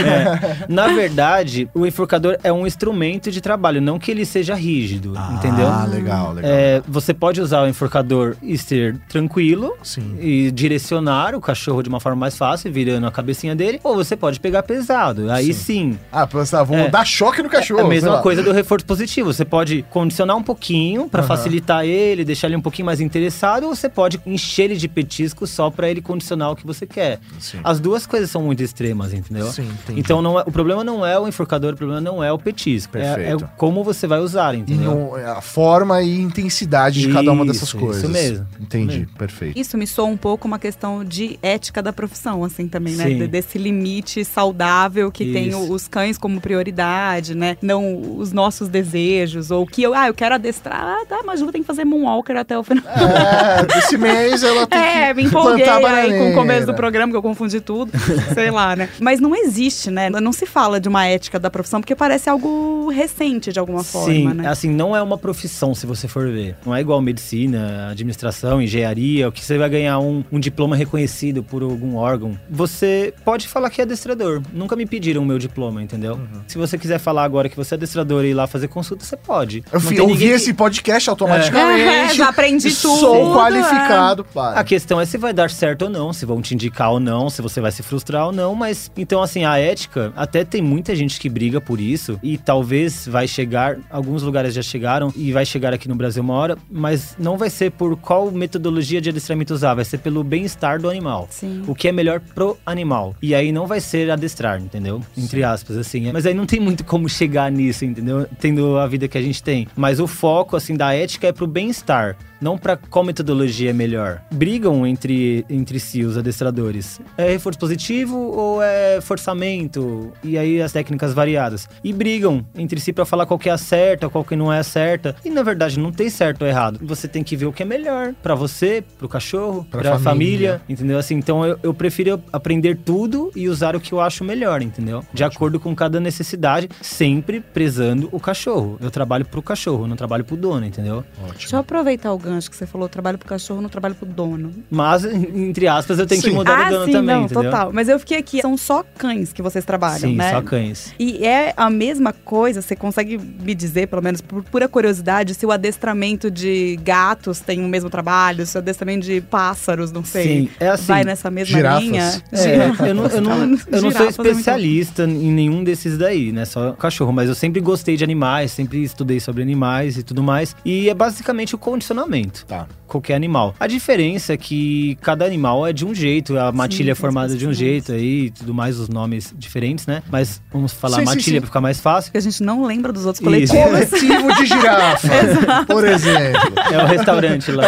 É. Na verdade, o enforcador é um instrumento de trabalho, não que ele seja rígido, entendeu? Ah, legal, legal. É, você pode usar o enforcador e ser tranquilo Sim. e direcionar o cachorro de uma forma mais fácil, virando a cabecinha dele, ou você pode pegar pesado. Aí sim, Ah, pensar, vamos É. dar choque no cachorro. é a sei mesma lá. coisa do reforço positivo. Você pode condicionar um pouquinho pra Aham. facilitar ele, deixar ele um pouquinho mais interessado, ou você pode encher ele de petisco só pra ele condicionar o que você quer. Sim. As duas coisas são muito extremas, entendeu? Sim, entendi. Então não é- o problema não é o enforcador, o problema não é o petisco. É, é Perfeito. como você vai usar, E entendeu? não- a forma e intensidade de cada uma dessas Isso, coisas. isso mesmo. Entendi, Mesmo. perfeito. Isso me soa um pouco uma questão de ética da profissão, assim, também, né? Sim. De- Desse limite saudável que tem Isso. o- os cães como prioridade, né? Não os nossos desejos, ou que eu, ah, eu quero adestrar, ah, tá, mas eu tenho que fazer moonwalker até o final. É, esse mês ela tem É, que me empolguei plantar aí com o começo bananeira. do programa, que eu confundi tudo, sei lá, né? Mas não existe, né? Não se fala de uma ética da profissão, porque parece algo recente, de alguma Sim, forma, né? assim, não é uma profissão, se você for ver. Não é igual medicina, administração, engenharia, o que você vai ganhar um, um diploma reconhecido por algum órgão. Você pode falar que é adestrador. Nunca me pediram o meu diploma, entendeu? Uhum. Se você quiser falar agora que você é adestrador e ir lá fazer consulta, você pode. Eu Não fi- tem ouvi ninguém que- esse podcast automaticamente. É, já aprendi Sou tudo, qualificado. Para. A questão é se vai dar certo ou não, se vão te indicar ou não, se você vai se frustrar ou não, mas então assim, a ética, até tem muita gente que briga por isso e talvez vai chegar, alguns lugares já chegaram e vai chegar aqui no Brasil uma hora, mas não vai ser por qual metodologia de adestramento usar, vai ser pelo bem-estar do animal. Sim. O que é melhor pro animal. E aí não vai ser adestrar, entendeu? Entre aspas, assim. Mas aí não tem muito como chegar nisso, entendeu? Tendo a vida que a gente tem. Mas o foco, assim, da ética é pro bem-estar. Não pra qual metodologia é melhor. Brigam entre, entre si os adestradores. É reforço positivo ou é forçamento? E aí as técnicas variadas. E brigam entre si pra falar qual que é a certa, qual que não é a certa. E na verdade não tem certo ou errado. Você tem que ver o que é melhor pra você, pro cachorro, Pra pra, família. família. Entendeu? Assim, então eu, eu prefiro aprender tudo e usar o que eu acho melhor, entendeu? De acordo com cada necessidade, sempre prezando o cachorro. Eu trabalho pro cachorro, não trabalho pro dono, entendeu? Deixa eu aproveitar o gancho que você falou, trabalho pro cachorro, não trabalho pro dono. Mas, entre aspas, eu tenho Sim. que mudar ah, o dono sim, também, não, entendeu? total. Mas eu fiquei aqui, são só cães que vocês trabalham, Sim, né? só cães. E é a mesma coisa, você consegue me dizer, pelo menos por pura curiosidade, se o adestramento de gatos tem o mesmo trabalho, se o adestramento de pássaros, não sei, Sim, é assim. vai nessa mesma girafas. linha? É, eu não, eu não, eu não sou Girafas é muito especialista em nenhum desses daí, né? Só cachorro. Mas eu sempre gostei de animais, sempre estudei sobre animais e tudo mais. E é basicamente o condicionamento. Tá. Qualquer animal. A diferença é que cada animal é de um jeito, a matilha é formada de um jeito aí, e tudo mais, os nomes diferentes, né? Mas vamos falar Sim, sim, matilha sim. pra ficar mais fácil. Que a gente não lembra dos outros Isso. coletivos. Coletivo de girafa, por exemplo. É o restaurante lá.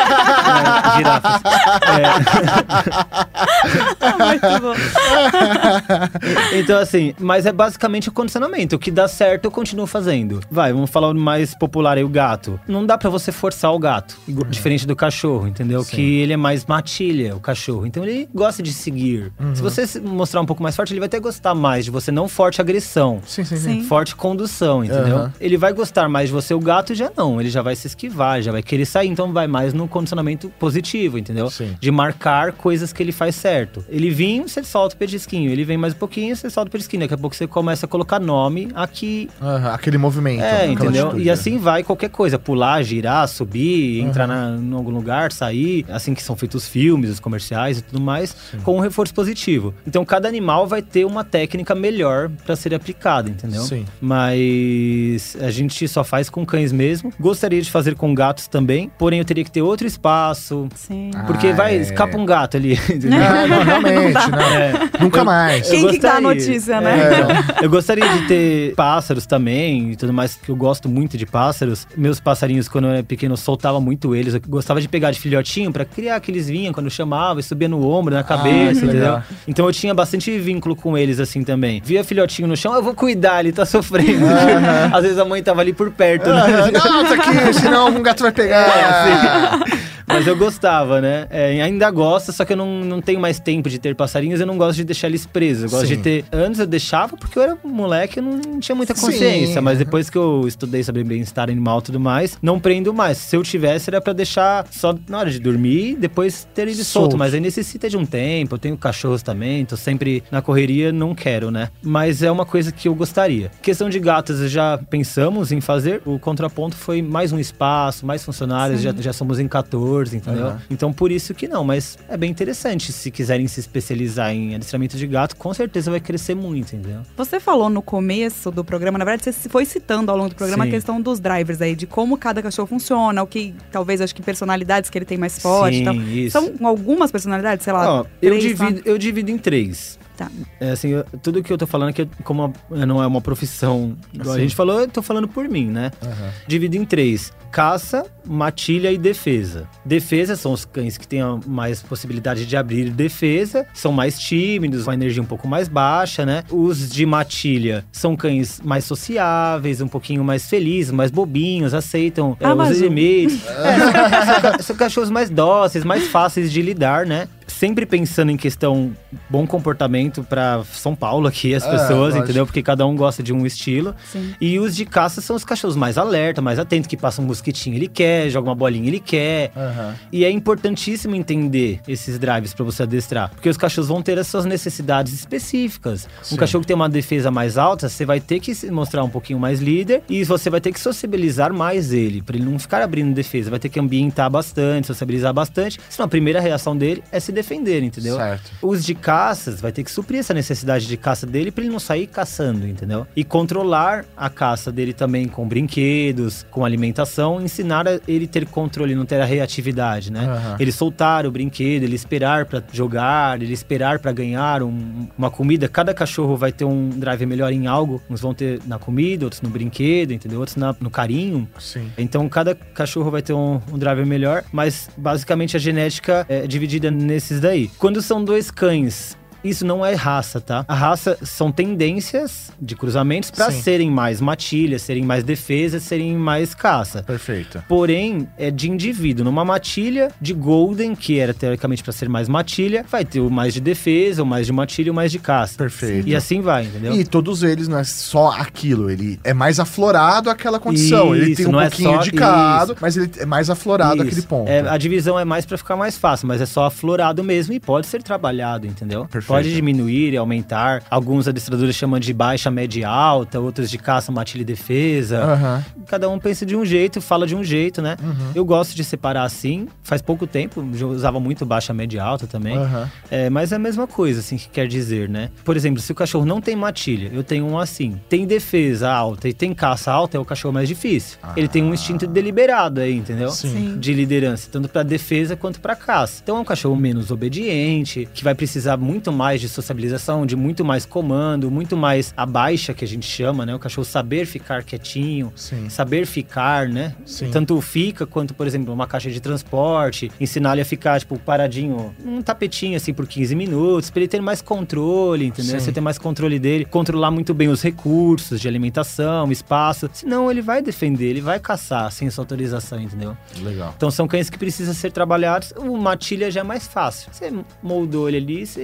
É, girafas. Muito bom. É. Então, assim, mas é basicamente o condicionamento. O que dá certo, eu continuo fazendo. Vai, vamos falar o mais popular aí, o gato. Não dá pra você forçar o gato. Igual- Diferente do cachorro, entendeu? Sim. Que ele é mais matilha, o cachorro. Então ele gosta de seguir. Se você se mostrar um pouco mais forte, ele vai até gostar mais de você. Não forte agressão. Sim, sim, sim. Sim. Forte condução, entendeu? Aham. Ele vai gostar mais de você, o gato já não. Ele já vai se esquivar, já vai querer sair. Então vai mais no condicionamento positivo, entendeu? Sim. De marcar coisas que ele faz certo. Ele vem, você solta o petisquinho. Ele vem mais um pouquinho, você solta o petisquinho. Daqui a pouco você começa a colocar nome aqui. Aham, aquele movimento. É, aquela entendeu? atitude, E assim vai qualquer coisa. Pular, girar, subir, entrar na, em algum lugar, sair. Assim que são feitos os filmes, os comerciais e tudo mais. Sim. Com um reforço positivo. Então cada animal vai ter uma técnica melhor pra ser aplicada, entendeu? Sim. Mas a gente só faz com cães mesmo. Gostaria de fazer com gatos também. Porém, eu teria que ter outro espaço. Sim. Porque Ah, vai, é. escapa um gato ali. entendeu? Ah, não, realmente, Não dá. não. É. Nunca mais. Quem Eu que dá a gostaria. notícia, né? É, então, eu gostaria de ter pássaros também e tudo mais, que eu gosto muito de pássaros. Meus passarinhos, quando eu era pequeno, eu soltava muito eles. Eu gostava de pegar de filhotinho pra criar que eles vinham quando eu chamava e subia no ombro, na cabeça, que entendeu? legal. Então eu tinha bastante vínculo com eles assim também. Via filhotinho no chão, eu vou cuidar, ele tá sofrendo. Às vezes a mãe tava ali por perto, né? Ah, não, tá aqui, senão algum gato vai pegar. É, assim. Mas eu gostava, né? É, ainda gosto, só que eu não, não tenho mais tempo de ter passarinhos. Eu não gosto de deixar eles presos. Eu gosto Sim. de ter... Antes eu deixava porque eu era moleque, eu não tinha muita consciência. Sim. Mas depois que eu estudei sobre bem-estar animal e tudo mais, não prendo mais. Se eu tivesse, era pra deixar só na hora de dormir, depois ter ele solto. Solto. Mas aí necessita de um tempo. Eu tenho cachorros também, tô sempre na correria, não quero, né? Mas é uma coisa que eu gostaria. Questão de gatos, já pensamos em fazer. O contraponto foi mais um espaço, mais funcionários. Já, já somos em quatorze. Entendeu? Uhum. Então por isso que não, mas é bem interessante. Se quiserem se especializar em adestramento de gato, com certeza vai crescer muito, entendeu? Você falou no começo do programa, na verdade você foi citando ao longo do programa Sim. a questão dos drivers aí, de como cada cachorro funciona, o que, talvez, acho que personalidades que ele tem mais forte e tal. Sim, isso. São algumas personalidades, sei lá, Ó, eu, três, divido, eu divido em três. Tá. É assim, eu- tudo que eu tô falando aqui, como a- não é uma profissão igual Sim. a gente falou, eu tô falando por mim, né? Divido em três: caça, matilha e defesa. Defesa são os cães que têm a mais possibilidade de abrir defesa, são mais tímidos, com a energia um pouco mais baixa, né? Os de matilha são cães mais sociáveis, um pouquinho mais felizes, mais bobinhos, aceitam é, Ah, os mas o- limites. É, são, são ca- são cachorros mais dóceis, mais fáceis de lidar, né? Sempre pensando em questão bom comportamento pra São Paulo aqui, as É, pessoas, lógico. entendeu? Porque cada um gosta de um estilo. Sim. E os de caça são os cachorros mais alerta, mais atentos, que passa um mosquitinho, ele quer, joga uma bolinha, ele quer. Aham. E é importantíssimo entender esses drives pra você adestrar, porque os cachorros vão ter as suas necessidades específicas. Sim. Um cachorro que tem uma defesa mais alta, você vai ter que se mostrar um pouquinho mais líder e você vai ter que sociabilizar mais ele, pra ele não ficar abrindo defesa. Vai ter que ambientar bastante, sociabilizar bastante, senão a primeira reação dele é se defender, entendeu? Certo. Os de caças vai ter que suprir essa necessidade de caça dele pra ele não sair caçando, entendeu? E controlar a caça dele também com brinquedos, com alimentação, ensinar a ele ter controle, não ter a reatividade, né? Aham. Ele soltar o brinquedo, ele esperar pra jogar, ele esperar pra ganhar um- uma comida. Cada cachorro vai ter um drive melhor em algo. Uns vão ter na comida, outros no brinquedo, entendeu? Outros na- no carinho. Sim. Então, cada cachorro vai ter um, um driver melhor, mas basicamente a genética é dividida nesses daí. Quando são dois cães, isso não é raça, tá? A raça são tendências de cruzamentos pra Sim. serem mais matilha, serem mais defesa, serem mais caça. Perfeito. Porém, é de indivíduo. Numa matilha de Golden, que era teoricamente pra ser mais matilha, vai ter o mais de defesa, o mais de matilha e o mais de caça. Perfeito. E assim vai, entendeu? E todos eles não é só aquilo, ele é mais aflorado aquela condição. ele Isso, tem um não é pouquinho só- de cada, isso. mas ele é mais aflorado Isso. aquele ponto. É, a divisão é mais pra ficar mais fácil, mas é só aflorado mesmo e pode ser trabalhado, entendeu? Perfeito. Pode diminuir e aumentar. Alguns adestradores chamam de baixa, média e alta, outros de caça, matilha e defesa. Aham. Cada um pensa de um jeito, fala de um jeito, né? Uhum. Eu gosto de separar assim. Faz pouco tempo, eu usava muito baixa, média e alta também. Aham. É, mas é a mesma coisa, assim, que quer dizer, né? Por exemplo, se o cachorro não tem matilha, eu tenho um assim. Tem defesa alta e tem caça alta, é o cachorro mais difícil. Ele tem um instinto deliberado aí, entendeu? Sim. Sim. De liderança, tanto pra defesa quanto pra caça. Então é um cachorro menos obediente, que vai precisar muito mais de sociabilização, de muito mais comando, muito mais a baixa, que a gente chama, né? O cachorro saber ficar quietinho, Sim. saber ficar, né? Sim. Tanto fica quanto, por exemplo, uma caixa de transporte, ensinar ele a ficar, tipo, paradinho, num tapetinho, assim, por quinze minutos, pra ele ter mais controle, entendeu? Sim. Você ter mais controle dele, controlar muito bem os recursos de alimentação, espaço, senão ele vai defender, ele vai caçar sem sua autorização, entendeu? Legal. Então são cães que precisam ser trabalhados. O matilha já é mais fácil. Você moldou ele ali, ele fica.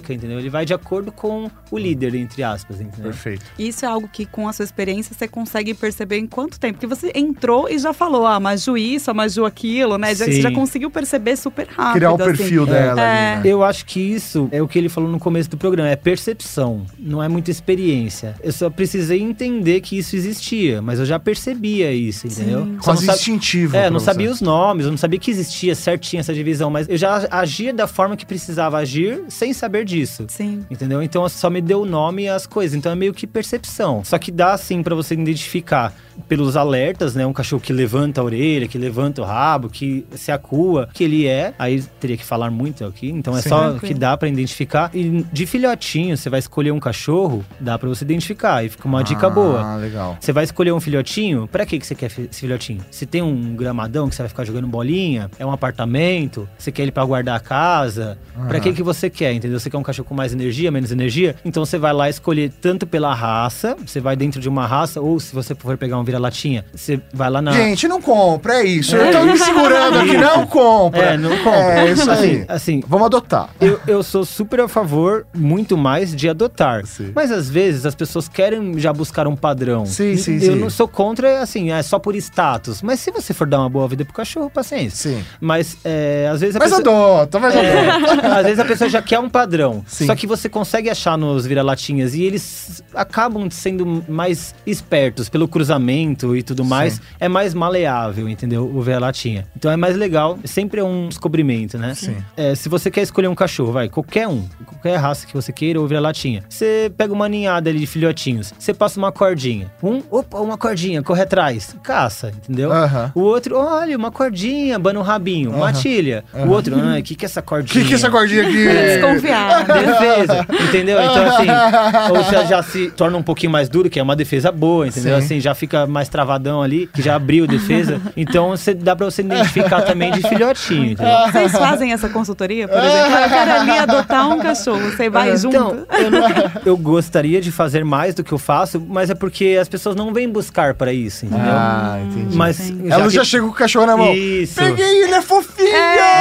dinâmica, entendeu? Ele vai de acordo com o líder, entre aspas, entendeu? Perfeito. Isso é algo que, com a sua experiência, você consegue perceber em quanto tempo? Porque você entrou e já falou, ah, Maju isso, a Maju aquilo, né? Já, Sim. você já conseguiu perceber super rápido. Criar o assim. perfil dela É. ali, né? Eu acho que isso é o que ele falou no começo do programa, é percepção, não é muita experiência. Eu só precisei entender que isso existia, mas eu já percebia isso, entendeu? Sim. Só Quase não sabe- instintivo. É, pra eu não você. sabia os nomes, eu não sabia que existia certinho essa divisão, mas eu já agia da forma que precisava agir sem saber disso. Sim. Entendeu? Então só me deu o nome e as coisas. Então é meio que percepção. Só que dá assim pra você identificar pelos alertas, né? Um cachorro que levanta a orelha, que levanta o rabo, que se acua, que ele é. Aí teria que falar muito aqui. Então é Sim. só Tranquilo. que dá pra identificar. E de filhotinho, você vai escolher um cachorro, dá pra você identificar. E fica uma dica boa. Ah, legal. Você vai escolher um filhotinho, pra que que você quer fi- esse filhotinho? Se tem um gramadão que você vai ficar jogando bolinha, é um apartamento, você quer ele pra guardar a casa, pra que que você quer, entendeu? Você quer um cachorro com mais energia, menos energia? Então você vai lá escolher tanto pela raça, você vai dentro de uma raça, ou se você for pegar um vira-latinha, você vai lá na... Gente, não compra, é isso. Eu tô me segurando aqui, não compra. É, não compra. É, isso aí. Assim, assim, Vamos adotar. Eu, eu sou super a favor, muito mais, de adotar. Sim. Mas às vezes as pessoas querem já buscar um padrão. Sim, sim, Eu sim. não sou contra, assim, é só por status. Mas se você for dar uma boa vida pro cachorro, paciência. Sim. Mas é, às vezes a Mas pessoa... adota, mas adota. É, às vezes a pessoa já quer um padrão. Sim. Só que você consegue achar nos vira-latinhas e eles acabam sendo mais espertos pelo cruzamento e tudo mais. Sim. É mais maleável, entendeu? O vira-latinha. Então é mais legal. Sempre é um descobrimento, né? Sim. É, se você quer escolher um cachorro, vai, qualquer um, qualquer raça que você queira ou vira-latinha. Você pega uma ninhada ali de filhotinhos. Você passa uma cordinha. Um, opa, uma cordinha, corre atrás. Caça, entendeu? Aham. O outro, olha, uma cordinha, abana o rabinho. Aham. Matilha. O outro, ah, o que que é essa O cordinha? que, que é essa cordinha aqui? Desconfiar. Defesa, entendeu? Então, assim, ou já, já se torna um pouquinho mais duro, que é uma defesa boa, entendeu? Sim. Assim, já fica mais travadão ali, que já abriu defesa. Então, você, dá pra você identificar também de filhotinho, entendeu? Vocês fazem essa consultoria, por exemplo? Eu quero ali adotar um cachorro. Você vai junto? Então, eu, não- eu gostaria de fazer mais do que eu faço, mas é porque as pessoas não vêm buscar pra isso, entendeu? Ah, entendi. Mas entendi. Ela que- já chega com o cachorro na mão. Isso. Peguei, ele é fofinho!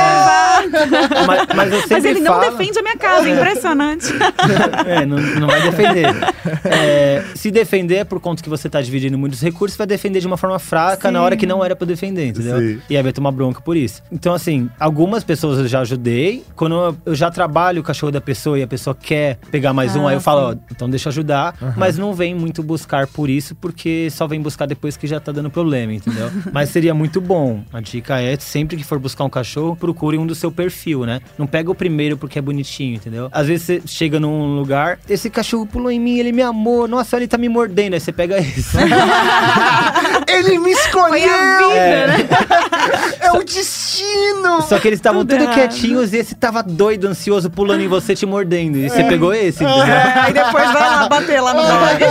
Mas, mas eu sempre Mas ele não falo- defende a minha casa, impressionante. É, não, não vai defender. É, se defender é por conta que você tá dividindo muitos recursos, vai defender de uma forma fraca Sim. na hora que não era pra defender, entendeu? Sim. E aí vai tomar bronca por isso. Então, assim, algumas pessoas eu já ajudei. Quando eu, eu já trabalho o cachorro da pessoa e a pessoa quer pegar mais um, Ah, aí eu falo, ó, sim. então deixa eu ajudar. Mas não vem muito buscar por isso, porque só vem buscar depois que já tá dando problema, entendeu? Mas seria muito bom. A dica é, sempre que for buscar um cachorro, procure um do seu perfil, né? Não pega o primeiro porque é bonitinho, entendeu? Às vezes você chega num lugar, esse cachorro pulou em mim, ele me amou, nossa, ele tá me mordendo. Aí você pega esse. Ele me escolheu! Foi a vida, né? É o destino! Só que eles estavam Tudo tudo errado. quietinhos e esse tava doido, ansioso, pulando em você, te mordendo. E você pegou esse, entendeu? É, aí depois vai lá bater lá no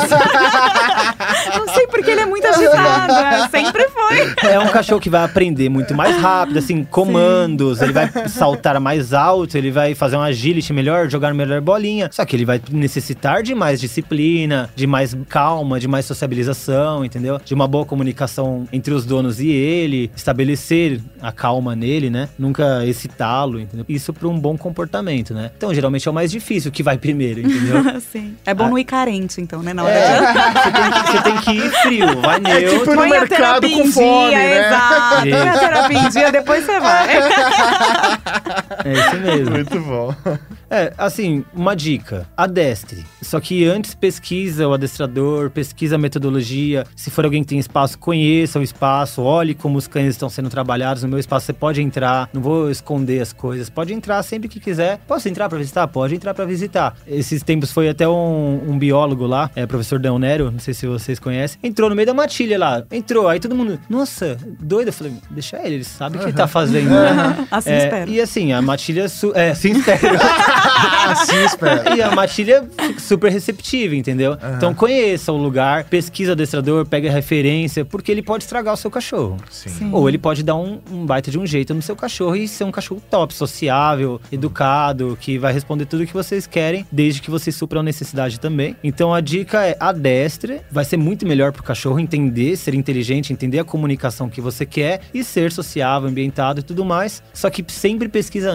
Não sei porque ele é muito agitado. é, sempre foi. É um cachorro que vai aprender muito mais rápido, assim, comandos. Ele vai saltar mais alto, ele vai fazer um agility melhor, jogar melhor bolinha. Só que ele vai necessitar de mais disciplina, de mais calma, de mais sociabilização, entendeu? De uma boa comunicação entre os donos e ele. Estabelecer a calma nele, né? Nunca excitá-lo, entendeu? Isso para um bom comportamento, né? Então, geralmente é o mais difícil que vai primeiro, entendeu? Sim. É bom não ir carente, então, né? Na hora É, de... você, tem que, você tem que ir frio, vai neutro. tipo no Põe a mercado terapia com em fome, dia, né? exato. Põe a Isso. terapia em dia, depois você vai. É isso mesmo. Muito bom. É, assim, uma dica. Adestre. Só que antes pesquisa o adestrador, pesquisa a metodologia. Se for alguém que tem espaço, conheça o espaço. Olhe como os cães estão sendo trabalhados. No meu espaço você pode entrar. Não vou esconder as coisas. Pode entrar sempre que quiser. Posso entrar pra visitar? Pode entrar pra visitar. Esses tempos foi até um, um biólogo lá, é, professor Dão Nero, não sei se vocês conhecem. Entrou no meio da matilha lá. Entrou. Aí todo mundo, nossa, doido. Eu falei, deixa ele, ele sabe o que ele tá fazendo. Né? Assim É, espero. E assim, a matilha... Su- é, assim espero. Assim, espera. E a matilha fica super receptiva, entendeu? Então conheça o lugar, pesquisa o adestrador, pega referência, porque ele pode estragar o seu cachorro. Sim. Sim. Ou ele pode dar um, um baita de um jeito no seu cachorro e ser um cachorro top, sociável, educado, que vai responder tudo o que vocês querem, desde que vocês supram a necessidade também. Então a dica é adestre, vai ser muito melhor pro cachorro entender, ser inteligente, entender a comunicação que você quer e ser sociável, ambientado e tudo mais. Só que sempre pesquisa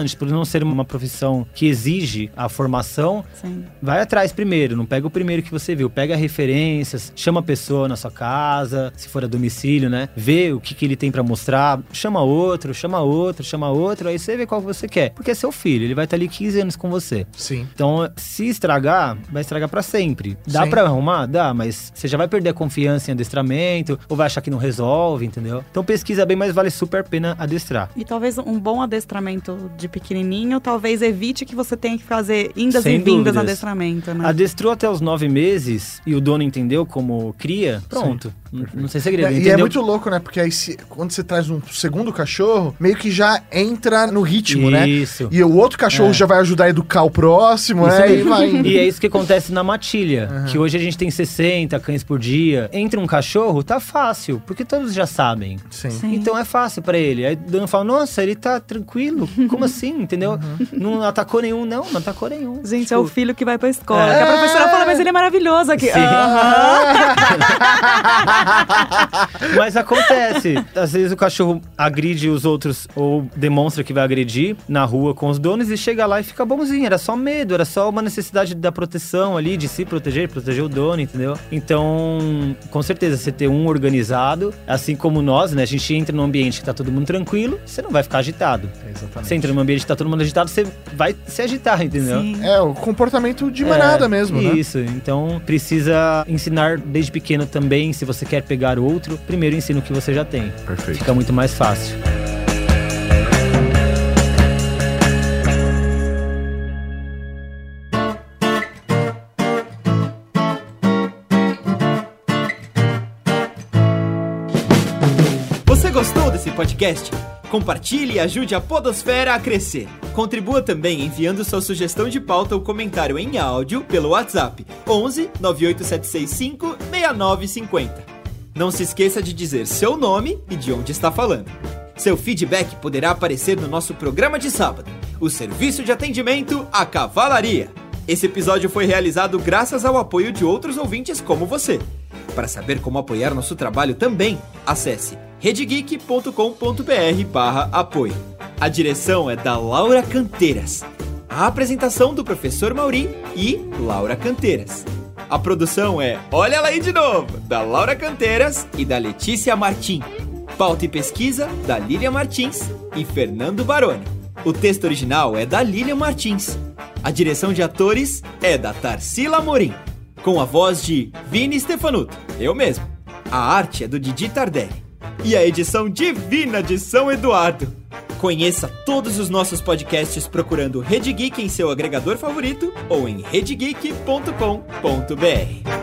bastante. Por não ser uma profissão que exige a formação, Sim. vai atrás primeiro. Não pega o primeiro que você viu. Pega referências, chama a pessoa na sua casa, se for a domicílio, né? Vê o que, que ele tem pra mostrar. Chama outro, chama outro, chama outro. Aí você vê qual você quer. Porque é seu filho, ele vai estar ali quinze anos com você. Sim. Então, se estragar, vai estragar pra sempre. Dá Sim. pra arrumar? Dá, mas você já vai perder a confiança em adestramento, ou vai achar que não resolve, entendeu? Então pesquisa bem, mas vale super a pena adestrar. E talvez um bom adestramento de pequenininho, talvez evite que você tenha que fazer indas Sem e vindas dúvidas. no adestramento, né? Adestrou até os nove meses e o dono entendeu como cria, pronto. N- Não tem segredo, E entendeu? é muito louco, né? Porque aí se- quando você traz um segundo cachorro, meio que já entra no ritmo, né? Isso. E o outro cachorro É. já vai ajudar a educar o próximo, Isso né? E mesmo. vai indo. E é isso que acontece na matilha, que hoje a gente tem sessenta cães por dia. Entre um cachorro, tá fácil, porque todos já sabem. Sim. Sim. Então é fácil pra ele. Aí o dono fala, nossa, ele tá tranquilo. Como assim, entendeu? Não atacou nenhum, não, não atacou nenhum. Gente, Tipo, é o filho que vai pra escola. É. Que a professora fala, mas ele é maravilhoso aqui. Sim. Aham. Mas acontece. Às vezes o cachorro agride os outros ou demonstra que vai agredir na rua com os donos e chega lá e fica bonzinho. Era só medo, era só uma necessidade da proteção ali, de se proteger, proteger o dono, entendeu? Então, com certeza, você ter um organizado, assim como nós, né? A gente entra num ambiente que tá todo mundo tranquilo, você não vai ficar agitado. Exatamente. Você entra num ambiente que tá todo mundo agitado, você vai se agitar, entendeu? Sim. É, o comportamento de manada É, mesmo, né? Isso, então precisa ensinar desde pequeno também, se você quer pegar outro, primeiro ensina o que você já tem. Perfeito. Fica muito mais fácil. Você gostou desse podcast? Compartilhe e ajude a Podosfera a crescer. Contribua também enviando sua sugestão de pauta ou comentário em áudio pelo WhatsApp onze nove oito sete seis cinco seis nove cinco zero. Não se esqueça de dizer seu nome e de onde está falando. Seu feedback poderá aparecer no nosso programa de sábado, o Serviço de Atendimento à Cavalaria. Esse episódio foi realizado graças ao apoio de outros ouvintes como você. Para saber como apoiar nosso trabalho também, acesse redegeek.com.br barra apoio. A direção é da Laura Canteiras. A apresentação do professor Mauri e Laura Canteiras. A produção é Olha Ela Aí de Novo, da Laura Canteiras e da Letícia Martim. Pauta e pesquisa, da Lília Martins e Fernando Baroni. O texto original é da Lília Martins. A direção de atores é da Tarsila Amorim, com a voz de Vini Stefanuto, eu mesmo. A arte é do Didi Tardelli. E a edição divina de São Eduardo. Conheça todos os nossos podcasts procurando Rede Geek em seu agregador favorito ou em redegeek ponto com ponto br.